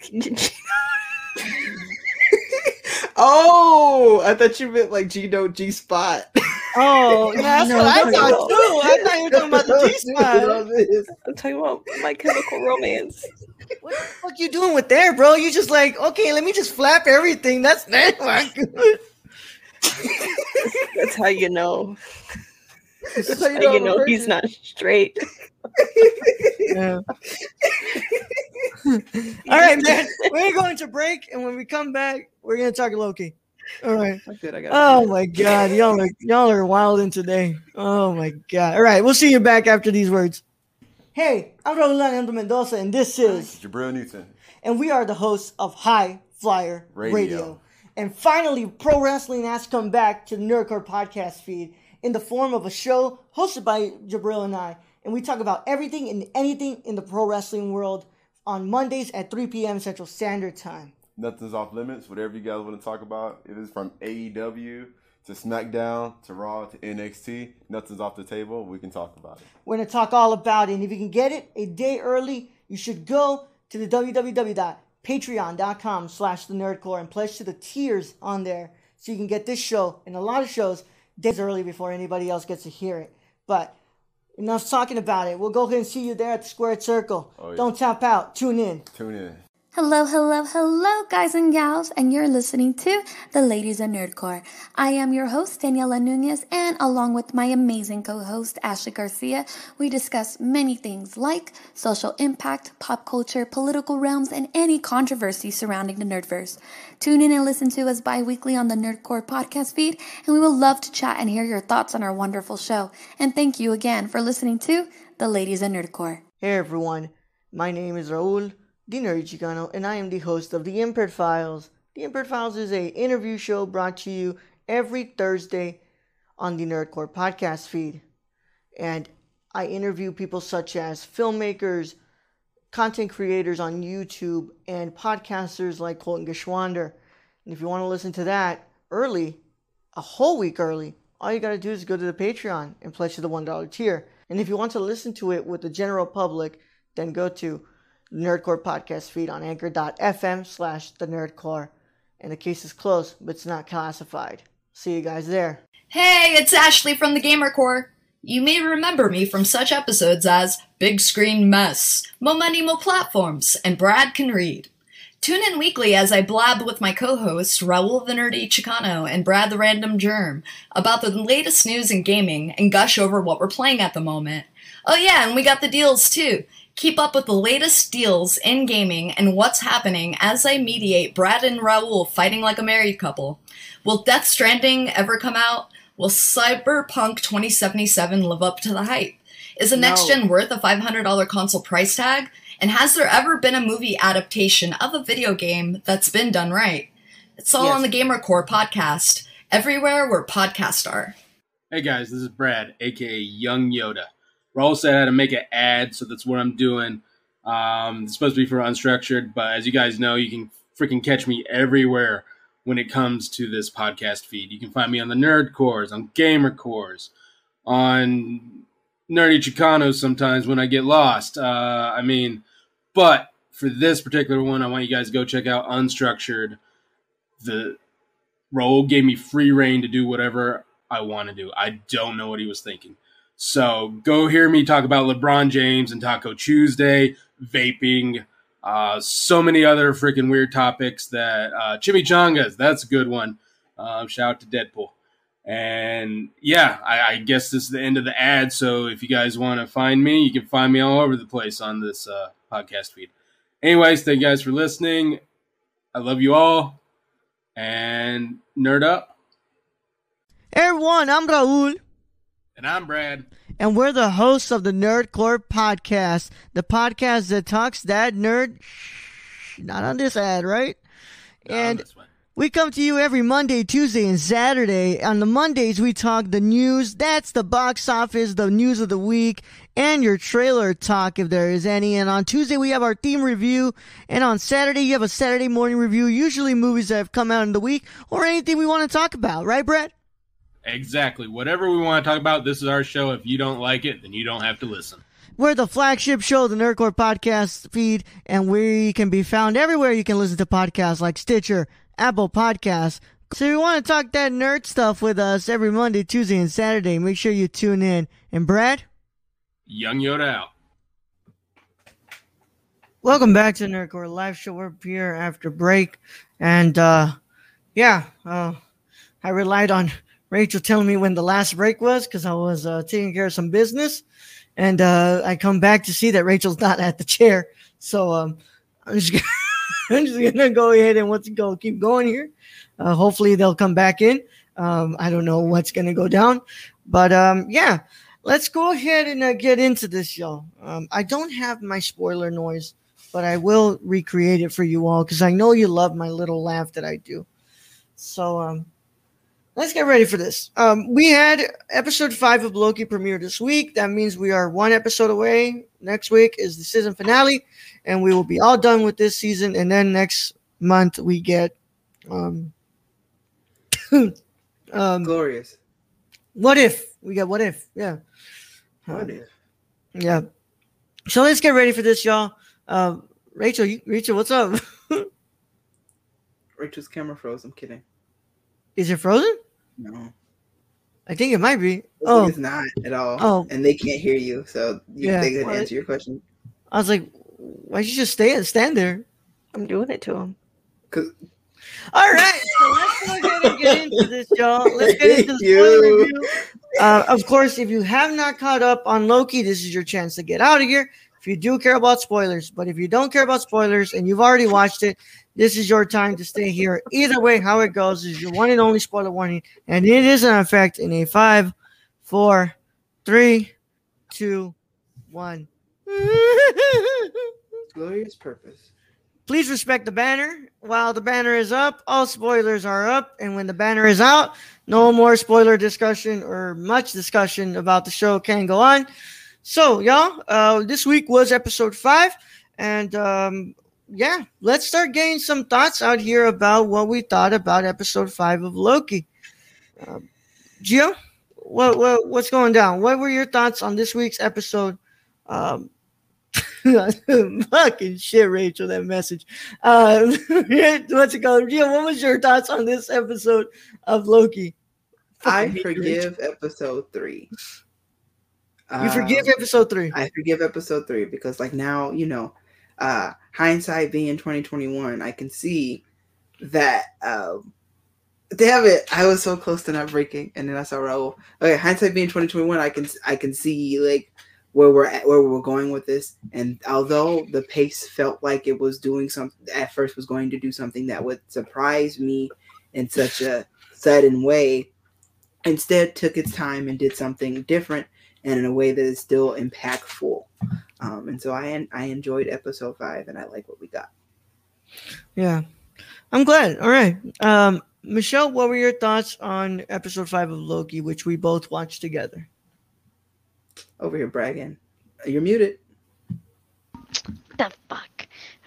Oh, I thought you meant like G note G spot. Oh, yeah, that's No, what I no, thought no. too. I thought you were talking about the G spot. I'm talking about My Chemical Romance. What the fuck you doing with there, bro? You just like, okay, let me just flap everything. That's not good. That's how you know. That's How you know he's not straight. Yeah. All right, man. We're going to break, and when we come back, we're gonna talk Loki. All right. Oh my God, y'all are wilding today. Oh my God. All right, we'll see you back after these words. Hey, I'm Raul Leandro Mendoza, and this is Jabril Newton. and we are the hosts of High Flyer Radio. And finally, pro wrestling has come back to the Nerdcore podcast feed in the form of a show hosted by Jabril and I. And we talk about everything and anything in the pro wrestling world on Mondays at 3 p.m. Central Standard Time. Nothing's off limits. Whatever you guys want to talk about, it is from AEW to SmackDown to Raw to NXT. Nothing's off the table. We can talk about it. We're going to talk all about it. And if you can get it a day early, you should go to the www.patreon.com/thenerdcore and pledge to the tiers on there so you can get this show and a lot of shows days early before anybody else gets to hear it. But enough talking about it. We'll go ahead and see you there at the Squared Circle. Oh, yeah. Don't tap out. Tune in. Tune in. Hello, hello, hello, guys and gals, and you're listening to The Ladies of Nerdcore. I am your host, Daniela Nunez, and along with my amazing co-host, Ashley Garcia, we discuss many things like social impact, pop culture, political realms, and any controversy surrounding the Nerdverse. Tune in and listen to us bi-weekly on the Nerdcore podcast feed, and we will love to chat and hear your thoughts on our wonderful show. And thank you again for listening to The Ladies of Nerdcore. Hey everyone, my name is Raul the Nerdy Chicano, and I am the host of The Impaired Files. The Impaired Files is an interview show brought to you every Thursday on the Nerdcore podcast feed. And I interview people such as filmmakers, content creators on YouTube, and podcasters like Colton Geschwander. And if you want to listen to that early, a whole week early, all you got to do is go to the Patreon and pledge to the $1 tier. And if you want to listen to it with the general public, then go to Nerdcore podcast feed on anchor.fm/the Nerdcore. And the case is closed, but it's not classified. See you guys there. Hey, it's Ashley from the Gamer Core. You may remember me from such episodes as Big Screen Mess, Mo Money Mo Platforms, and Brad Can Read. Tune in weekly as I blab with my co-hosts Raul the Nerdy Chicano and Brad the Random Germ about the latest news in gaming and gush over what we're playing at the moment. Oh yeah, and we got the deals too. Keep up with the latest deals in gaming and what's happening as I mediate Brad and Raul fighting like a married couple. Will Death Stranding ever come out? Will Cyberpunk 2077 live up to the hype? Is a next-gen worth a $500 console price tag? And has there ever been a movie adaptation of a video game that's been done right? It's all on the Gamer Core podcast, everywhere where podcasts are. Hey guys, this is Brad, aka Young Yoda. Raul said I had to make an ad, so that's what I'm doing. It's supposed to be for Unstructured, but as you guys know, you can freaking catch me everywhere when it comes to this podcast feed. You can find me on the Nerd Cores, on Gamer Cores, on Nerdy Chicanos sometimes when I get lost. But for this particular one, I want you guys to go check out Unstructured. The Raul gave me free reign to do whatever I want to do. I don't know what he was thinking. So go hear me talk about LeBron James and Taco Tuesday, vaping, so many other freaking weird topics that chimichangas, that's a good one. Shout out to Deadpool. And yeah, I guess this is the end of the ad. So if you guys want to find me, you can find me all over the place on this podcast feed. Anyways, thank you guys for listening. I love you all. And nerd up. Hey everyone, I'm Raul. And I'm Brad. And we're the hosts of the Nerdcore Podcast, the podcast that talks that nerd. Not on this ad, right? And we come to you every Monday, Tuesday, and Saturday. On the Mondays, we talk the news. That's the box office, the news of the week, and your trailer talk if there is any. And on Tuesday, we have our theme review. And on Saturday, you have a Saturday morning review, usually movies that have come out in the week or anything we want to talk about. Right, Brett? Exactly. Whatever we want to talk about, this is our show. If you don't like it, then you don't have to listen. We're the flagship show of the Nerdcore Podcast feed, and we can be found everywhere you can listen to podcasts like Stitcher, Apple Podcasts. So if you want to talk that nerd stuff with us every Monday, Tuesday, and Saturday, make sure you tune in. And Brad? Young Yoda out. Welcome back to the Nerdcore Live Show. We're here after break. And, I relied on Rachel telling me when the last break was because I was taking care of some business. And I come back to see that Rachel's not at the chair. So I'm just going to go ahead and keep going here. Hopefully they'll come back in. I don't know what's going to go down. But, let's go ahead and get into this, y'all. I don't have my spoiler noise, but I will recreate it for you all because I know you love my little laugh that I do. So, let's get ready for this. We had episode 5 of Loki premiere this week. That means we are one episode away. Next week is the season finale, and we will be all done with this season. And then next month we get Glorious. What If. We got What If. Yeah. What If? Yeah. So let's get ready for this, y'all. Rachel, what's up? Rachel's camera froze. I'm kidding. Is it frozen? No. I think it might be. It's not at all. Oh. And they can't hear you, so they could answer your question. I was like, why'd you just stand there? I'm doing it to him. All right, so let's go ahead and get into this, y'all. Let's get into the spoiler review. Of course, if you have not caught up on Loki, this is your chance to get out of here. If you do care about spoilers, but if you don't care about spoilers and you've already watched it, this is your time to stay here. Either way, how it goes is your one and only spoiler warning, and it is in effect in a 5, 4, 3, 2, 1. Glorious purpose. Please respect the banner. While the banner is up, all spoilers are up, and when the banner is out, no more spoiler discussion or much discussion about the show can go on. So, y'all, this week was episode 5, and let's start getting some thoughts out here about what we thought about episode 5 of Loki. Gio, what's going down? What were your thoughts on this week's episode? Fucking shit, Rachel, that message. What's it called? Gio, what was your thoughts on this episode of Loki? I forgive episode 3. You forgive episode 3? I forgive episode 3 because, like, now, hindsight being 2021, I can see that damn it, I was so close to not breaking, and then I saw Raul. Okay, hindsight being 2021, I can see like where we're going with this. And although the pace felt like it was doing something at first, was going to do something that would surprise me in such a sudden way, instead took its time and did something different and in a way that is still impactful. And so I enjoyed episode 5, and I like what we got. Yeah, I'm glad. All right. Michelle, what were your thoughts on episode 5 of Loki, which we both watched together? Over here bragging. You're muted. the fuck?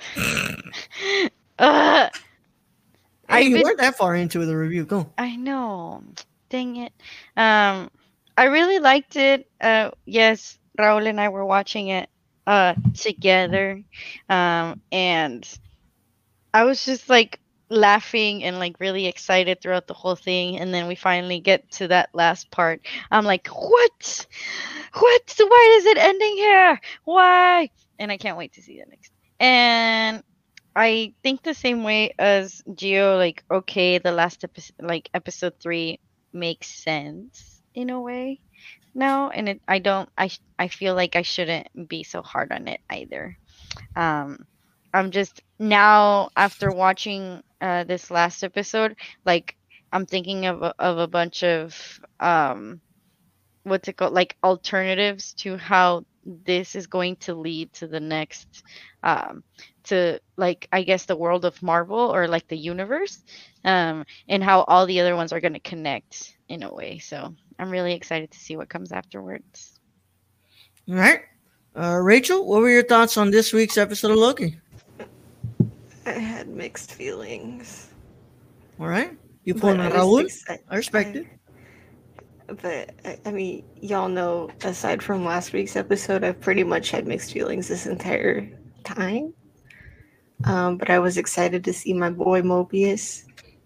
uh, Hey, you been- weren't that far into the review. Go. I know. Dang it. I really liked it. Yes, Raul and I were watching it together. And I was just like laughing and like really excited throughout the whole thing, and then we finally get to that last part. I'm like, what? Why is it ending here? Why? And I can't wait to see the next. And I think the same way as Gio, like, okay, the last episode, like episode 3, makes sense in a way now, and I feel like I shouldn't be so hard on it either. I'm just now, after watching this last episode, like, I'm thinking of a bunch of what's it called, like, alternatives to how this is going to lead to the next to, like, I guess the world of Marvel, or like the universe, and how all the other ones are going to connect in a way. So I'm really excited to see what comes afterwards. All right. Rachel, what were your thoughts on this week's episode of Loki? I had mixed feelings. All right. You pulling But on I was Raul? I respect it. But I mean, y'all know, aside from last week's episode, I've pretty much had mixed feelings this entire time. But I was excited to see my boy Mobius.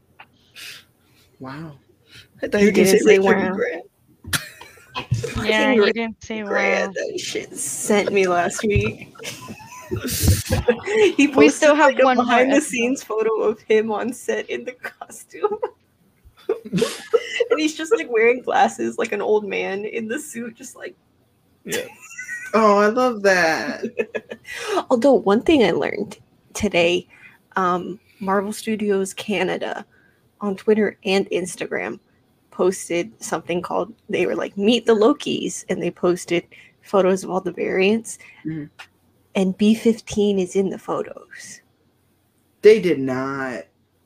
Wow. I thought you didn't didn't say say Richard wow. Grant. Yeah, Fucking he didn't say Grant, wow. that shit sent me last week. He posted We still have like a one more behind the episode. scenes photo of him on set in the costume. And he's just like wearing glasses like an old man in the suit, just like. Yeah. Oh, I love that. Although one thing I learned today, Marvel Studios Canada on Twitter and Instagram posted something called, they were like, meet the Lokis, and they posted photos of all the variants. Mhm. And B-15 is in the photos. They did not.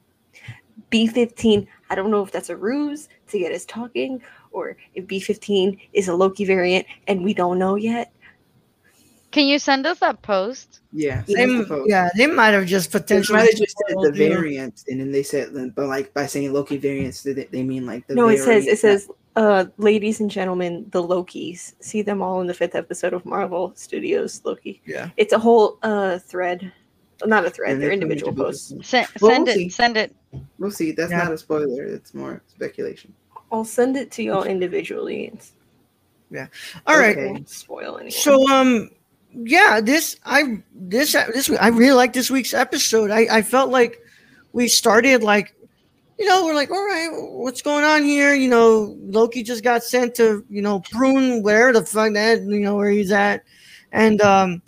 B-15, I don't know if that's a ruse to get us talking, or if B-15 is a Loki variant and we don't know yet. Can you send us that post? Yeah. They, send us the photo. they might have just They potentially. might have just said the spoiled, you know. variants, and then they said, but like by saying Loki variants, they mean like the. No, it variant says, ladies and gentlemen, the Lokis. See them all in the 5th episode of Marvel Studios Loki. Yeah. It's a whole thread. Not a thread, And they're they put individual it to posts. Send Well, send we'll it. see. Send it. We'll see. That's Yeah. not a spoiler. It's more speculation. I'll send it to y'all individually. It's All right. Okay. won't spoil anyone. So yeah, this week I really like this week's episode. I felt like we started like, you know, we're like, all right, what's going on here? You know, Loki just got sent to, you know, prune where the fuck that, you know, where he's at. And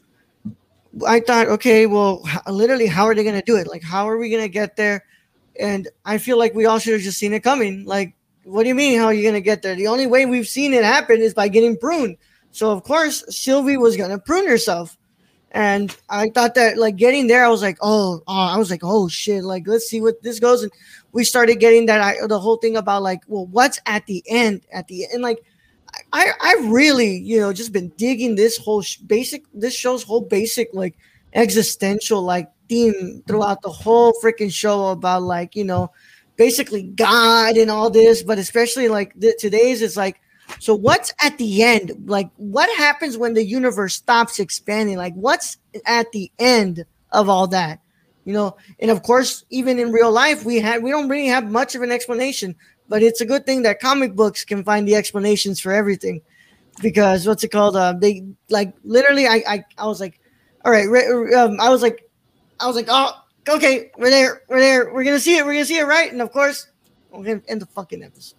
I thought, okay, well, literally, how are they going to do it? Like, how are we going to get there? And I feel like we all should have just seen it coming. Like, what do you mean, how are you going to get there? The only way we've seen it happen is by getting pruned. So, of course, Sylvie was going to prune herself. And I thought that, like, getting there, I was like, oh, shit, like, let's see what this goes. And we started getting the whole thing about, like, well, what's at the end? Like, I really, you know, just been digging this whole this show's whole basic, like, existential, like, theme throughout the whole freaking show about, like, you know, basically God and all this, but especially, like, today's is, like, so what's at the end? Like, what happens when the universe stops expanding? Like, what's at the end of all that? You know, and of course, even in real life, we don't really have much of an explanation, but it's a good thing that comic books can find the explanations for everything, because what's it called? They, like, literally, I was like, all right, I was like, oh, okay, we're there, we're gonna see it, right? And of course, we're gonna end the fucking episode.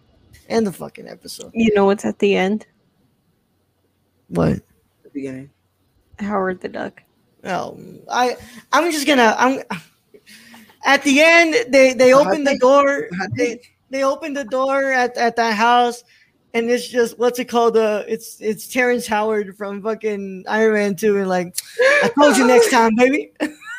You know what's at the end? What? The beginning. Howard the Duck. Oh, I'm just gonna. At the end, they open the door. They open the door at that house, and it's just, what's it called? It's Terrence Howard from fucking Iron Man 2, and like, I told you next time, baby.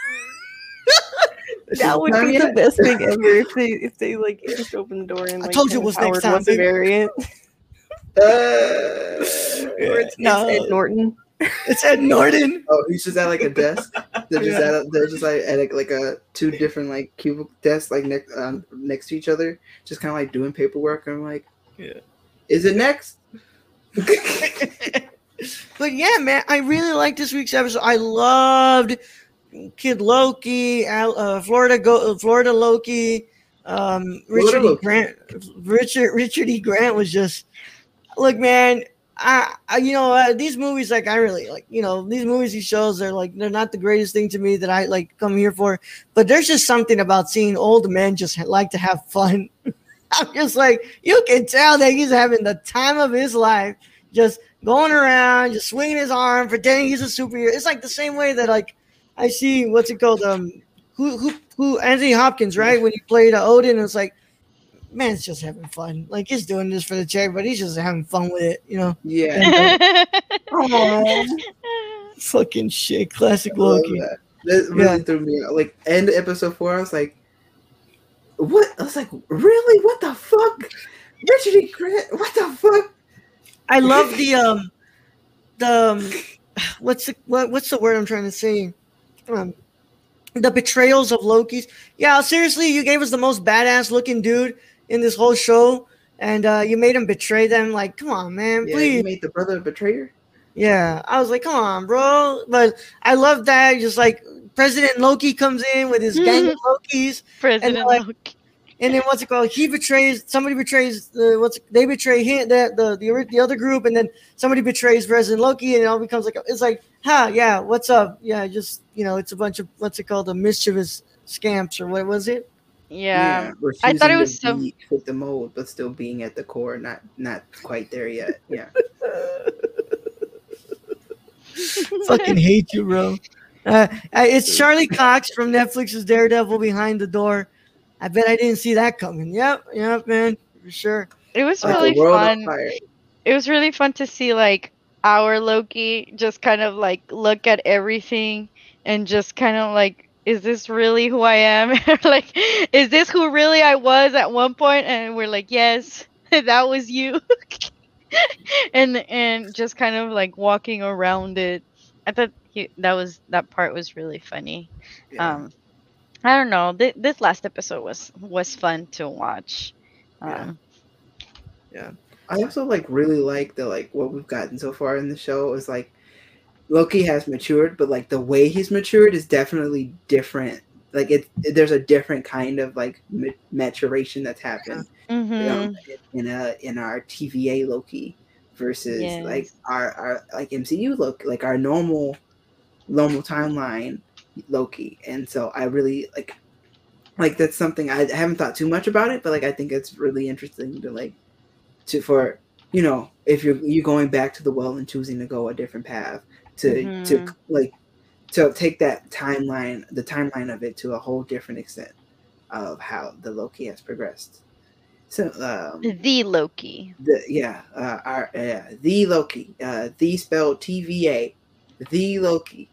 That would be the best thing ever if they like just open the door and like, I told you it was next Howard time, was a baby. variant. Or it's Ed Norton. It's Ed Norton. Oh, he's just at like a desk. They're just like at like a two different like cubicle desks like next to each other, just kind of like doing paperwork. And I'm like, yeah, is it next? But yeah, man, I really liked this week's episode. I loved Kid Loki, Florida Loki, Richard E. Grant was just, look, man. These movies, like, I really like, these movies, these shows, they're not the greatest thing to me that I like come here for, but there's just something about seeing old men just like to have fun. I'm just like, you can tell that he's having the time of his life, just going around, just swinging his arm, pretending he's a superhero. It's like the same way that like I see, what's it called? Who Anthony Hopkins, right? When he played Odin, it's like, man's just having fun. Like, he's doing this for the check, but he's just having fun with it, Yeah. Fucking shit. Classic Loki. That really threw me out. Like, end of episode 4, I was like, what? I was like, really? What the fuck? Richard E. Grant? What the fuck? I love the what's the word I'm trying to say? The betrayals of Loki's. Yeah, seriously, you gave us the most badass looking dude in this whole show, and you made him betray them. Like, come on, man, please. You made the brother a betrayer? Yeah, I was like, come on, bro. But I love that. Just like President Loki comes in with his gang of Lokis. President Loki. And then what's it called? Somebody betrays they betray him, the other group, and then somebody betrays President Loki, and it all becomes like it's like, yeah, what's up? Yeah, just it's a bunch of what's it called, the mischievous scamps, or what was it? Yeah, I thought it was so fit the mold, but still being at the core, not quite there yet. Yeah. Fucking hate you, bro. It's Charlie Cox from Netflix's Daredevil behind the door. I bet I didn't see that coming. Yep, man, for sure. It was really fun. It was really fun to see like our Loki just kind of like look at everything and just kind of like, is this really who I am? Like, is this who really I was at one point? And we're like, yes, that was you. and just kind of like walking around it. I thought that part was really funny. Yeah. I don't know. This last episode was fun to watch. Yeah. I also really like what we've gotten so far in the show is like Loki has matured, but like the way he's matured is definitely different. Like there's a different kind of like maturation that's happened in our TVA Loki versus like our like MCU Loki, like our normal timeline Loki. And so I really like that's something I haven't thought too much about it, but like I think it's really interesting to if you're going back to the well and choosing to go a different path to take that timeline, the timeline of it to a whole different extent of how the Loki has progressed. So the Loki, the Loki, the spelled TVA, the Loki.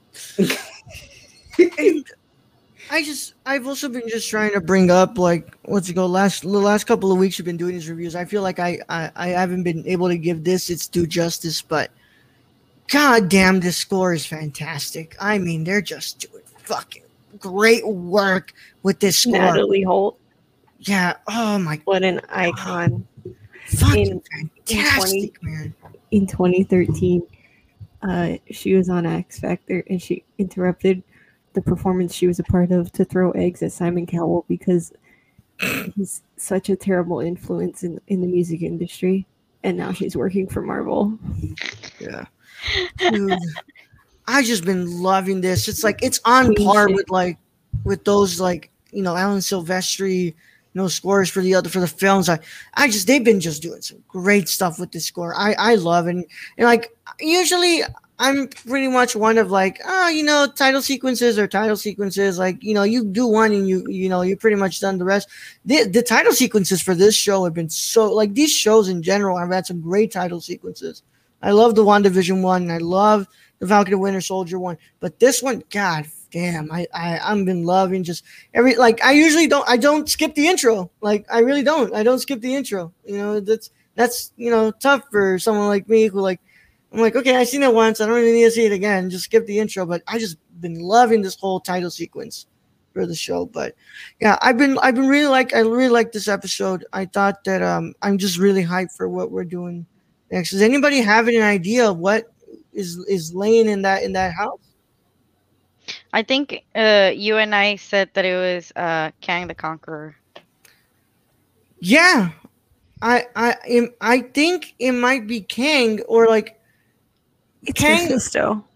I've also been just trying to bring up like the last couple of weeks we've been doing these reviews. I feel like I haven't been able to give this its due justice, but god damn, this score is fantastic. I mean, they're just doing fucking great work with this score. Natalie Holt. Yeah. Oh my. What an icon. Fucking fantastic, man. In 2013, she was on X Factor and she interrupted the performance she was a part of to throw eggs at Simon Cowell because he's such a terrible influence in the music industry, and now she's working for Marvel. Yeah. Dude, I've just been loving this. It's like it's on par with those Alan Silvestri scores for the films. They've been just doing some great stuff with this score. I love it. And like usually I'm pretty much one of title sequences. Like, you do one and you pretty much done the rest. The title sequences for this show have been so like these shows in general have had some great title sequences. I love the WandaVision one. And I love the Falcon and Winter Soldier one, but this one, god damn, I've been loving just every I usually don't skip the intro. Like I really don't. I don't skip the intro. That's tough for someone like me who I'm like, okay, I seen it once. I don't really need to see it again. Just skip the intro. But I just been loving this whole title sequence for the show. But yeah, I really like this episode. I thought that I'm just really hyped for what we're doing next. Does anybody have an idea of what is laying in that house? I think you and I said that it was Kang the Conqueror. Yeah, I think it might be Kang or like It's Kang. Mephisto.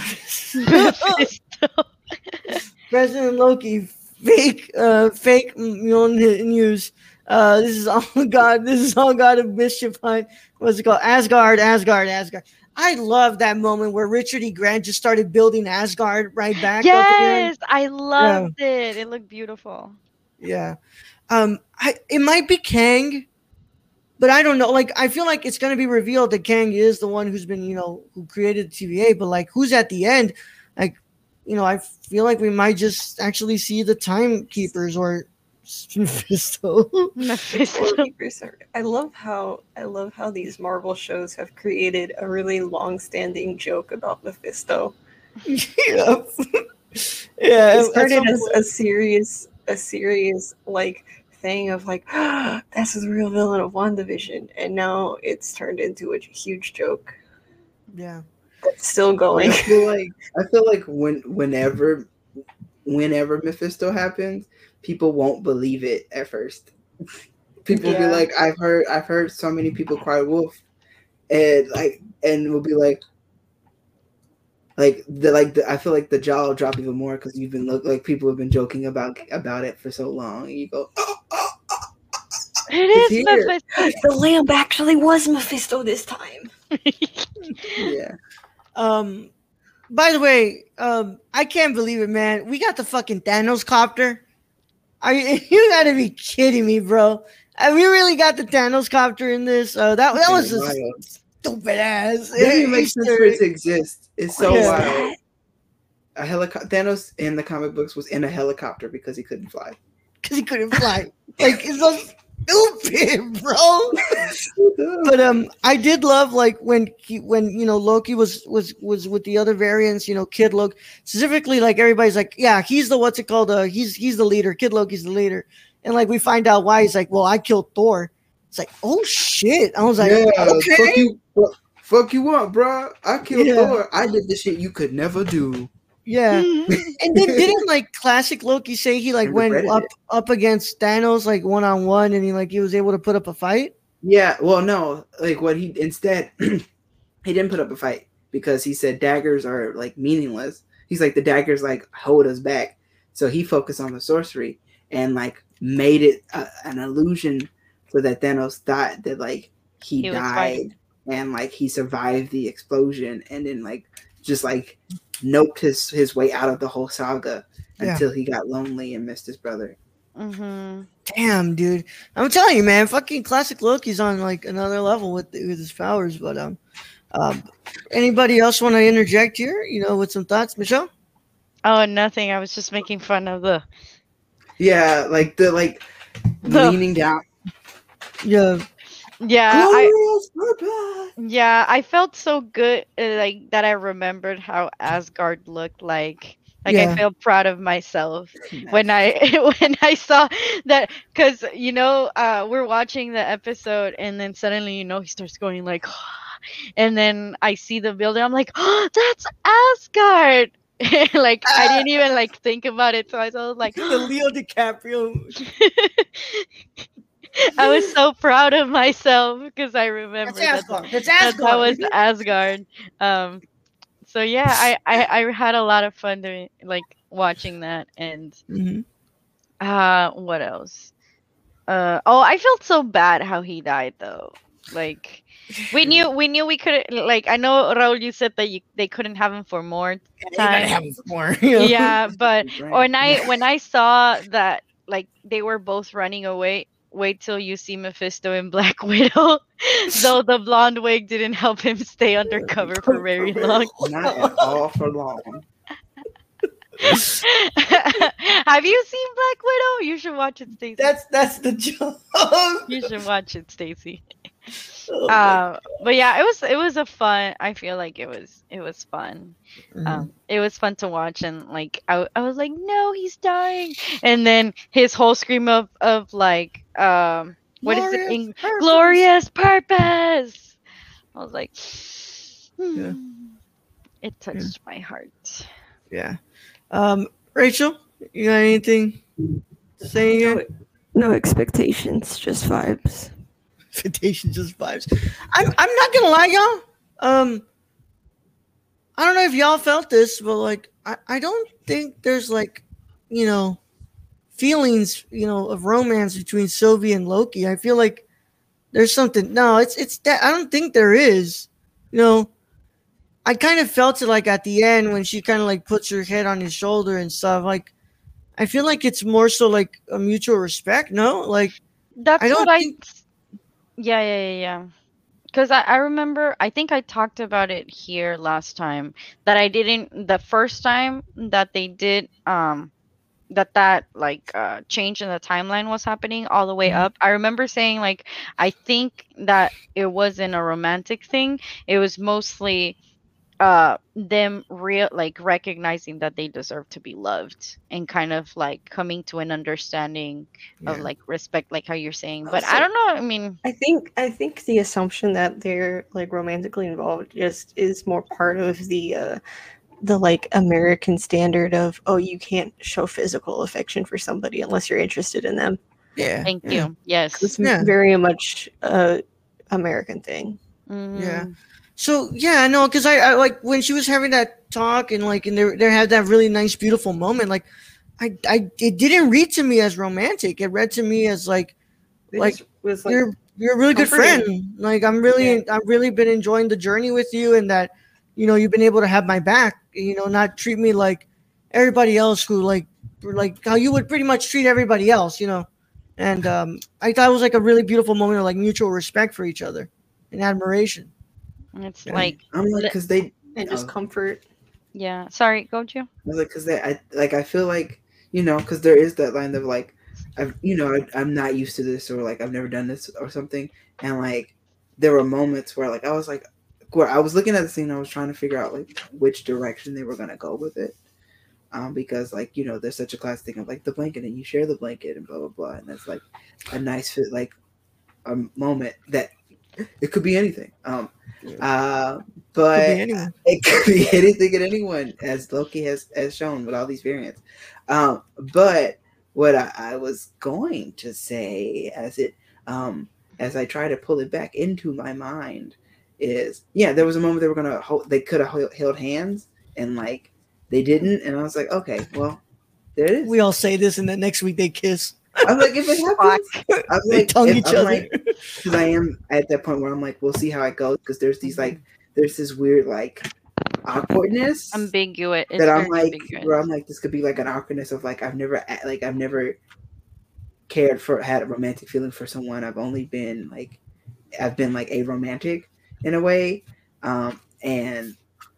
President Loki, fake news. This is all God. This is all God of mischief. What's it called? Asgard. I love that moment where Richard E. Grant just started building Asgard right back up again. Yes, I loved it. It looked beautiful. Yeah. It might be Kang, but I don't know. Like, I feel like it's going to be revealed that Kang is the one who's been, who created the TVA, but like, who's at the end? Like, I feel like we might just actually see the Timekeepers or Mephisto. I love how these Marvel shows have created a really long-standing joke about Mephisto. Yeah. It started as a serious like thing of like, that's the real villain of WandaVision, and now it's turned into a huge joke. Yeah. That's still going. I feel like whenever Mephisto happens, people won't believe it at first. People will be like, I've heard so many people cry wolf, and we'll be like I feel like the jaw will drop even more because you've been people have been joking about it for so long. And you go, it is Mephisto. The lamp actually was Mephisto this time. Yeah. By the way, I can't believe it, man. We got the fucking Thanos copter. You gotta be kidding me, bro. We really got the Thanos copter in this. That was just stupid ass. It doesn't even make sense for it to exist. It's so wild. A Thanos in the comic books was in a helicopter because he couldn't fly. Like, it's so stupid, bro. But I did love like when Loki was with the other variants, Kid Loki specifically. Like everybody's like, yeah, he's the he's the leader. Kid Loki's the leader, and like we find out why he's like, well, I killed Thor. It's like, oh shit. I was like, okay. Fuck you up, bro. I killed Thor. I did the shit you could never do. Yeah. And then didn't like classic Loki say he like went up against Thanos like 1-on-1 and he was able to put up a fight? Yeah, well no. Like what he instead he didn't put up a fight because he said daggers are like meaningless. He's like the daggers like hold us back. So he focused on the sorcery and like made it an illusion so that Thanos thought that like he died and like he survived the explosion and then like just like noped his way out of the whole saga until he got lonely and missed his brother. Mm-hmm. Damn, dude. I'm telling you, man, fucking classic Loki's on like another level with his powers. But anybody else want to interject here? With some thoughts, Michelle? Oh, nothing. I was just making fun of the. Yeah, like the leaning down. Yeah. Yeah, I felt so good, like that. I remembered how Asgard looked like. I feel proud of myself when I saw that because we're watching the episode and then suddenly he starts going like, and then I see the building. I'm like, oh, that's Asgard. Like I didn't even like think about it, so I was like, the Leo DiCaprio. I was so proud of myself because I remember that was Asgard. So yeah, I had a lot of fun doing like watching that and what else? I felt so bad how he died though. Like we knew we could like I know Raul, you said that they couldn't have him for more time. Have him for more. Yeah, but when I saw that like they were both running away. Wait till you see Mephisto in Black Widow. Though the blonde wig didn't help him stay undercover for very long. Not at all for long. Have you seen Black Widow? You should watch it, Stacey. That's the joke. You should watch it, Stacey. But yeah, it was a fun. I feel like it was fun. It was fun to watch, and like I was like, no, he's dying, and then his whole scream of like what is it? Glorious purpose. I was like, it touched my heart. Yeah. Rachel, you got anything to say again? No expectations, just vibes. Expectations, just vibes. I'm not gonna lie, y'all. I don't know if y'all felt this, but like I don't think there's like, feelings, of romance between Sylvie and Loki. I feel like there's something. No, it's that I don't think there is. I kind of felt it like at the end when she kind of like puts her head on his shoulder and stuff. Like, I feel like it's more so like a mutual respect. No, like that's I don't what think. Yeah. Because I remember, I think I talked about it here last time that I didn't. The first time that they did that change in the timeline was happening all the way up. I remember saying like I think that it wasn't a romantic thing. It was mostly them recognizing that they deserve to be loved and kind of like coming to an understanding of like respect, like how you're saying. But I don't know. I mean, I think the assumption that they're like romantically involved just is more part of the like American standard of, oh, you can't show physical affection for somebody unless you're interested in them. Yeah. Thank you. Yes. It's very much a American thing. Yeah. So yeah, no, because I like when she was having that talk and they had that really nice, beautiful moment. Like, it didn't read to me as romantic. It read to me as like you're a really good friend. Like I've really been enjoying the journey with you, and that you've been able to have my back. Not treat me like everybody else who like how you would pretty much treat everybody else. And I thought it was like a really beautiful moment of like mutual respect for each other and admiration. It's like I'm like because they just comfort. Yeah. Sorry, go Joe. I was like because I feel like because there is that line of like I'm not used to this, or like I've never done this or something, and like there were moments where like I was like where I was looking at the scene, I was trying to figure out like which direction they were gonna go with it, because like there's such a classic thing of like the blanket and you share the blanket and blah blah blah, and that's like a nice fit, like a moment that it could be anything. But it could be anything and anyone, as Loki has shown with all these variants. But what I was going to say as I try to pull it back into my mind is, there was a moment they could have held hands and like they didn't, and I was like, okay, well, there it is. We all say this, and then next week they kiss. I'm like, if it happens, I'm they like, tongue each other. Because I am at that point where I'm like, we'll see how it goes. Because there's this weird like awkwardness, ambiguous. That I'm like, where I'm like, this could be like an awkwardness of like I've never had a romantic feeling for someone. I've been like a romantic in a way, and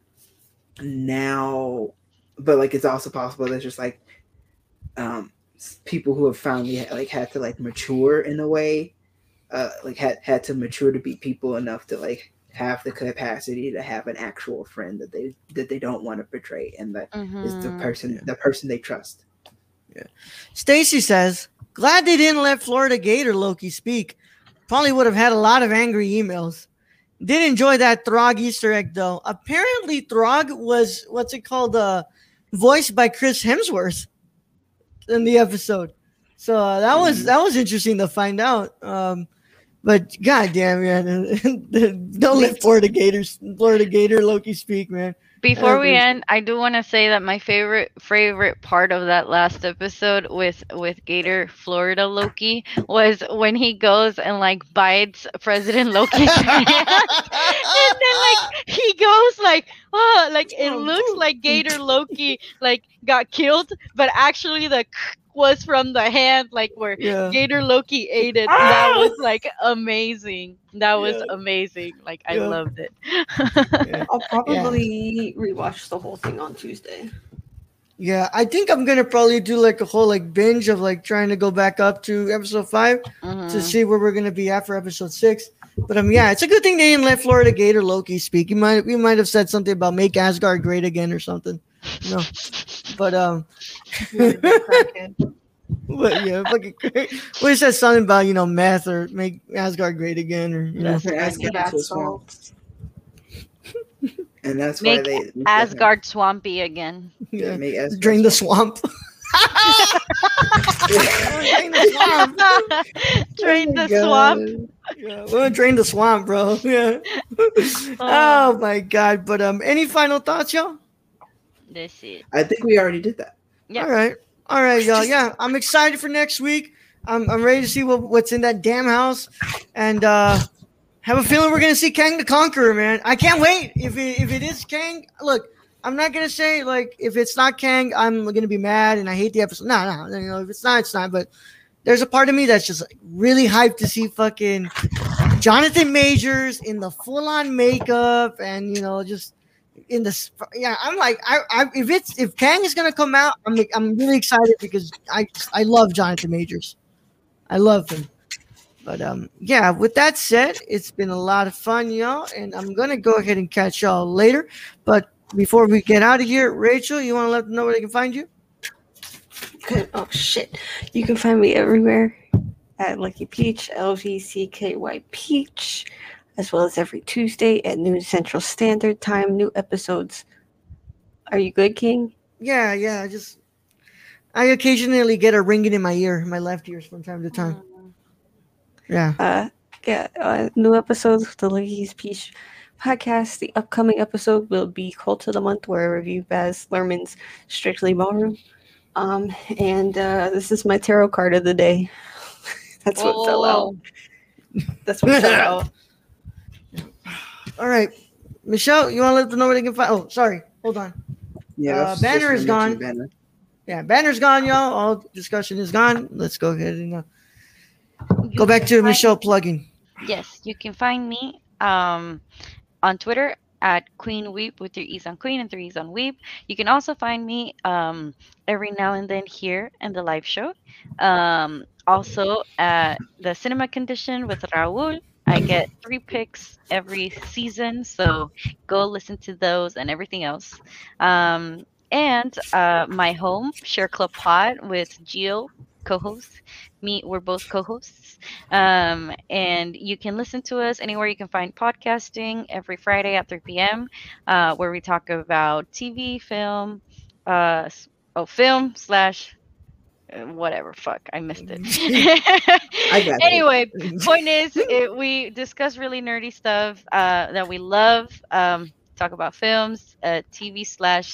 now, but like it's also possible there's just like people who have finally like had to like mature in a way, like had to mature to be people enough to like have the capacity to have an actual friend that they don't want to betray, and that is the person they trust. Yeah. Stacy says, glad they didn't let Florida Gator Loki speak. Probably would have had a lot of angry emails. Did enjoy that Throg Easter egg though. Apparently Throg was voiced by Chris Hemsworth in the episode, so that was interesting to find out. But goddamn, man, don't let Florida Gator Loki speak, man. Before we end, I do want to say that my favorite part of that last episode with Gator Florida Loki was when he goes and like bites President Loki's hand, and then like he goes like, oh, like it looks like Gator Loki like got killed, but actually the was from the hand, like where Gator Loki ate it. That was like amazing. That was amazing. Like I loved it. I'll probably rewatch the whole thing on Tuesday. Yeah, I think I'm gonna probably do like a whole like binge of like trying to go back up to episode 5 to see where we're gonna be at for episode 6. But yeah, it's a good thing they didn't let Florida Gator Loki speak. We might have said something about make Asgard great again or something. No. But but yeah, fucking great. We said something about meth or make Asgard great again or That's Turn when Asgard cat into a swamp. salts. And that's why Make they Asgard swampy again. yeah. make Asgard Drain the swamp. swamp. Drain the swamp. Drain the God. swamp. Yeah, we're gonna drain the swamp, bro. Yeah. Oh my god. But any final thoughts, y'all? This is I think we already did that. yeah. All right, y'all. Yeah, I'm excited for next week. I'm ready to see what's in that damn house, and have a feeling we're gonna see Kang the Conqueror, man. I can't wait. If it is Kang, look, I'm not gonna say like if it's not Kang, I'm gonna be mad and I hate the episode. No, if it's not, it's not. But there's a part of me that's just like really hyped to see fucking Jonathan Majors in the full-on makeup and just in the I'm like if Kang is gonna come out, I'm really excited because I love Jonathan Majors. I love him. But yeah, with that said, it's been a lot of fun, y'all, and I'm gonna go ahead and catch y'all later. But before we get out of here, Rachel, you want to let them know where they can find you? Good. Oh shit! You can find me everywhere at Lucky Peach, LVCKY Peach, as well as every Tuesday at noon Central Standard Time. New episodes. Are you good, King? Yeah. I occasionally get a ringing in my ear, my left ear, from time to time. Yeah. New episodes of the Lucky Peach podcast. The upcoming episode will be Cult of the Month, where I review Baz Luhrmann's Strictly Ballroom. And this is my tarot card of the day. That's what fell out. That's what fell out. All right. Michelle, you want to let them know where they can find? Oh, sorry. Hold on. Yeah, Banner is gone. Banner. Yeah, Banner's gone, y'all. All discussion is gone. Let's go ahead and go back to Michelle plugging. Yes, you can find me on Twitter at Queen Weep with 3 E's on Queen and 3 E's on Weep. You can also find me every now and then here in the live show. Also at the Cinema Condition with Raul. I get 3 picks every season, so go listen to those and everything else. And my home, Share Club Pod with Gio, co-host. We're both co-hosts. And you can listen to us anywhere you can find podcasting every Friday at 3 p.m. Where we talk about TV, film, film / whatever. Fuck, I missed it. I got anyway, point is, we discuss really nerdy stuff that we love. Talk about films, TV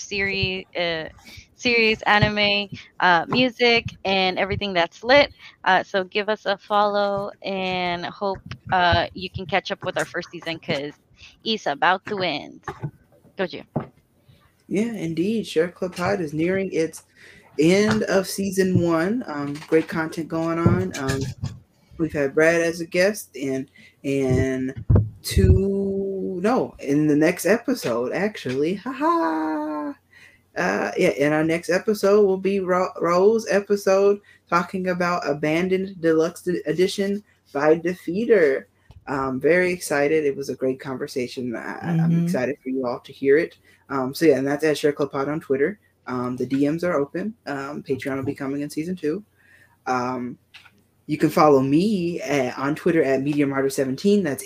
/ series, anime, music, and everything that's lit. So give us a follow and hope you can catch up with our first season because it's about to end. Go, Gio. Yeah, indeed. Share Club Pod is nearing its end of season 1. Great content going on. We've had Brad as a guest in the next episode, actually. Haha. In our next episode will be Raul's episode talking about Abandoned Deluxe Edition by Defeater. Very excited. It was a great conversation. I'm excited for you all to hear it. And that's at Share Club Pod on Twitter. The DMs are open. Patreon will be coming in season 2. You can follow me on Twitter at MediaMartyr17. That's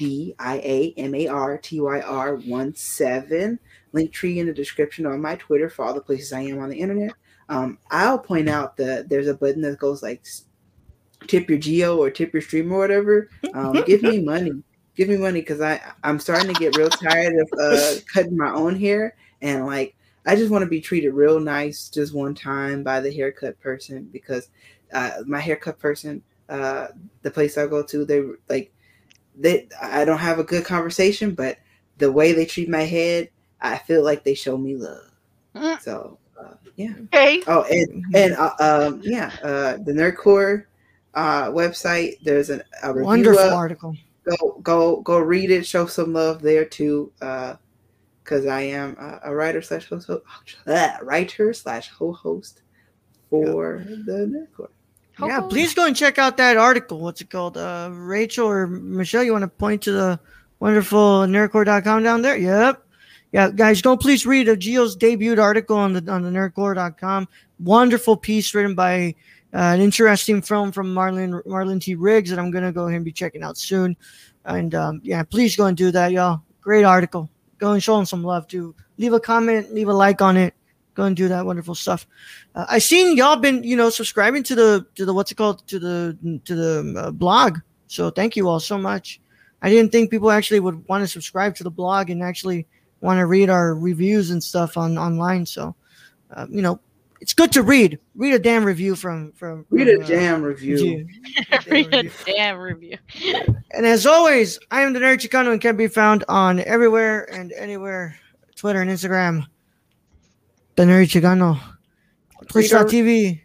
MEDIAMARTYR17. Linktree in the description on my Twitter for all the places I am on the internet. I'll point out that there's a button that goes like tip your geo or tip your stream or whatever. Give me money. Give me money because I'm starting to get real tired of cutting my own hair, and like I just want to be treated real nice just one time by the haircut person because my haircut person, the place I go to, I don't have a good conversation, but the way they treat my head, I feel like they show me love. So yeah. Okay. Oh, and the Nerdcore website. There's a review wonderful article. Go read it. Show some love there too. Because I am a writer / co-host for the Nerdcore. Yeah, Ho-ho. please go and check out that article. What's it called? Rachel or Michelle, you want to point to the wonderful nerdcore.com down there? Yep. Yeah, guys, go please read Gio's debut article on the nerdcore.com. Wonderful piece written by an interesting film from Marlon T. Riggs that I'm going to go ahead and be checking out soon. And yeah, please go and do that, y'all. Great article. Go and show him some love, too. Leave a comment, leave a like on it. Go and do that wonderful stuff. I seen y'all been, subscribing to the what's it called, to the blog. So thank you all so much. I didn't think people actually would want to subscribe to the blog and actually want to read our reviews and stuff online. So, it's good to read. Read a damn review from Read a damn review. Read a damn review. And as always, I am the Nerd Chicano and can be found on everywhere and anywhere, Twitter and Instagram. The Nerd Chicano. Twitch.tv.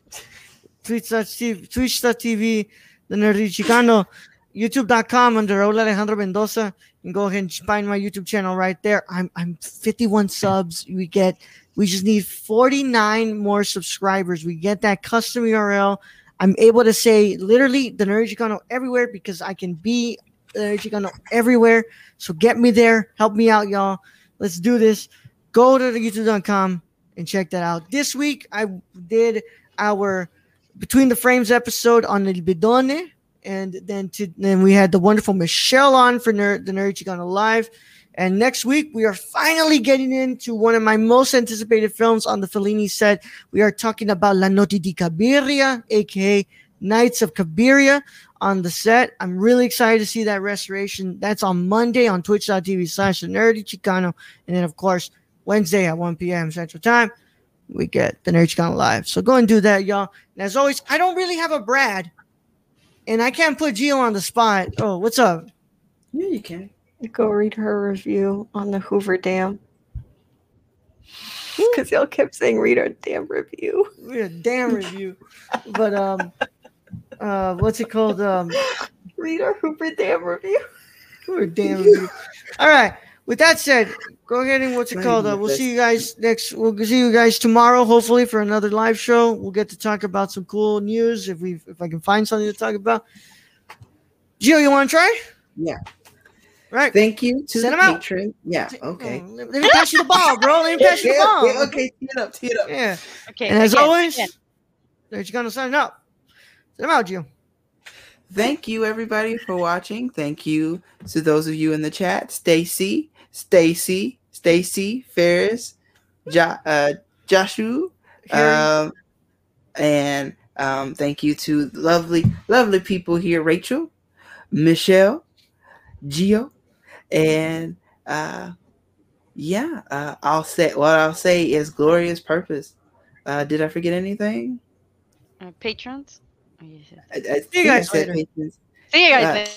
Twitch.tv. The Nerdy Chicano. YouTube.com under Raul Alejandro Mendoza. You can go ahead and find my YouTube channel right there. I'm 51 subs. We just need 49 more subscribers. We get that custom URL. I'm able to say literally the Nerd Chicano everywhere because I can be the Nerd Chicano everywhere. So get me there. Help me out, y'all. Let's do this. Go to the youtube.com and check that out. This week, I did our Between the Frames episode on El Bidone. And then we had the wonderful Michelle on for the Nerd Chicano Live. And next week, we are finally getting into one of my most anticipated films on the Fellini set. We are talking about La Notte di Cabiria, a.k.a. Nights of Cabiria on the set. I'm really excited to see that restoration. That's on Monday on twitch.tv/The Nerdy Chicano. And then, of course, Wednesday at 1 p.m. Central Time, we get the Nerd Chicano Live. So go and do that, y'all. And as always, I don't really have a Brad. And I can't put Gio on the spot. Oh, what's up? Yeah, you can. Go read her review on the Hoover Dam. Because y'all kept saying read our damn review. Read a damn review. But what's it called? Read our Hoover Dam review. Hoover Dam review. All right. With that said, go ahead and we'll see you guys we'll see you guys tomorrow, hopefully, for another live show. We'll get to talk about some cool news if I can find something to talk about. Gio, you want to try? Yeah. Right. Thank you to Send the them out. patron. Yeah. Okay. Let me pass you the ball, bro. Let me pass you the ball. Yeah, okay. Tee it up. Yeah. Okay. And as again, always, again. Nerd Chicano signing up. Send them out, Gio. Thank you, everybody, for watching. Thank you to those of you in the chat. Stacy, Ferris, Joshua, and thank you to lovely people here, Rachel, Michelle, Gio, and I'll say is glorious purpose. Did I forget anything? Patrons? See you guys later. See you guys later.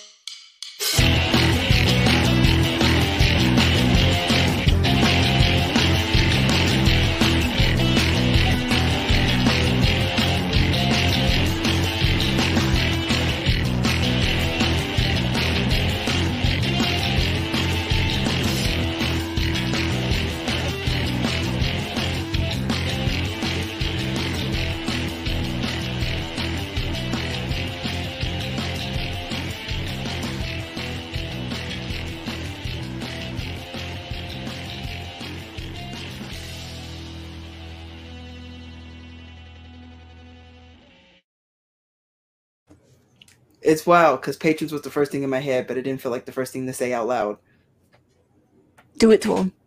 It's wild because patrons was the first thing in my head, but it didn't feel like the first thing to say out loud. Do it to him.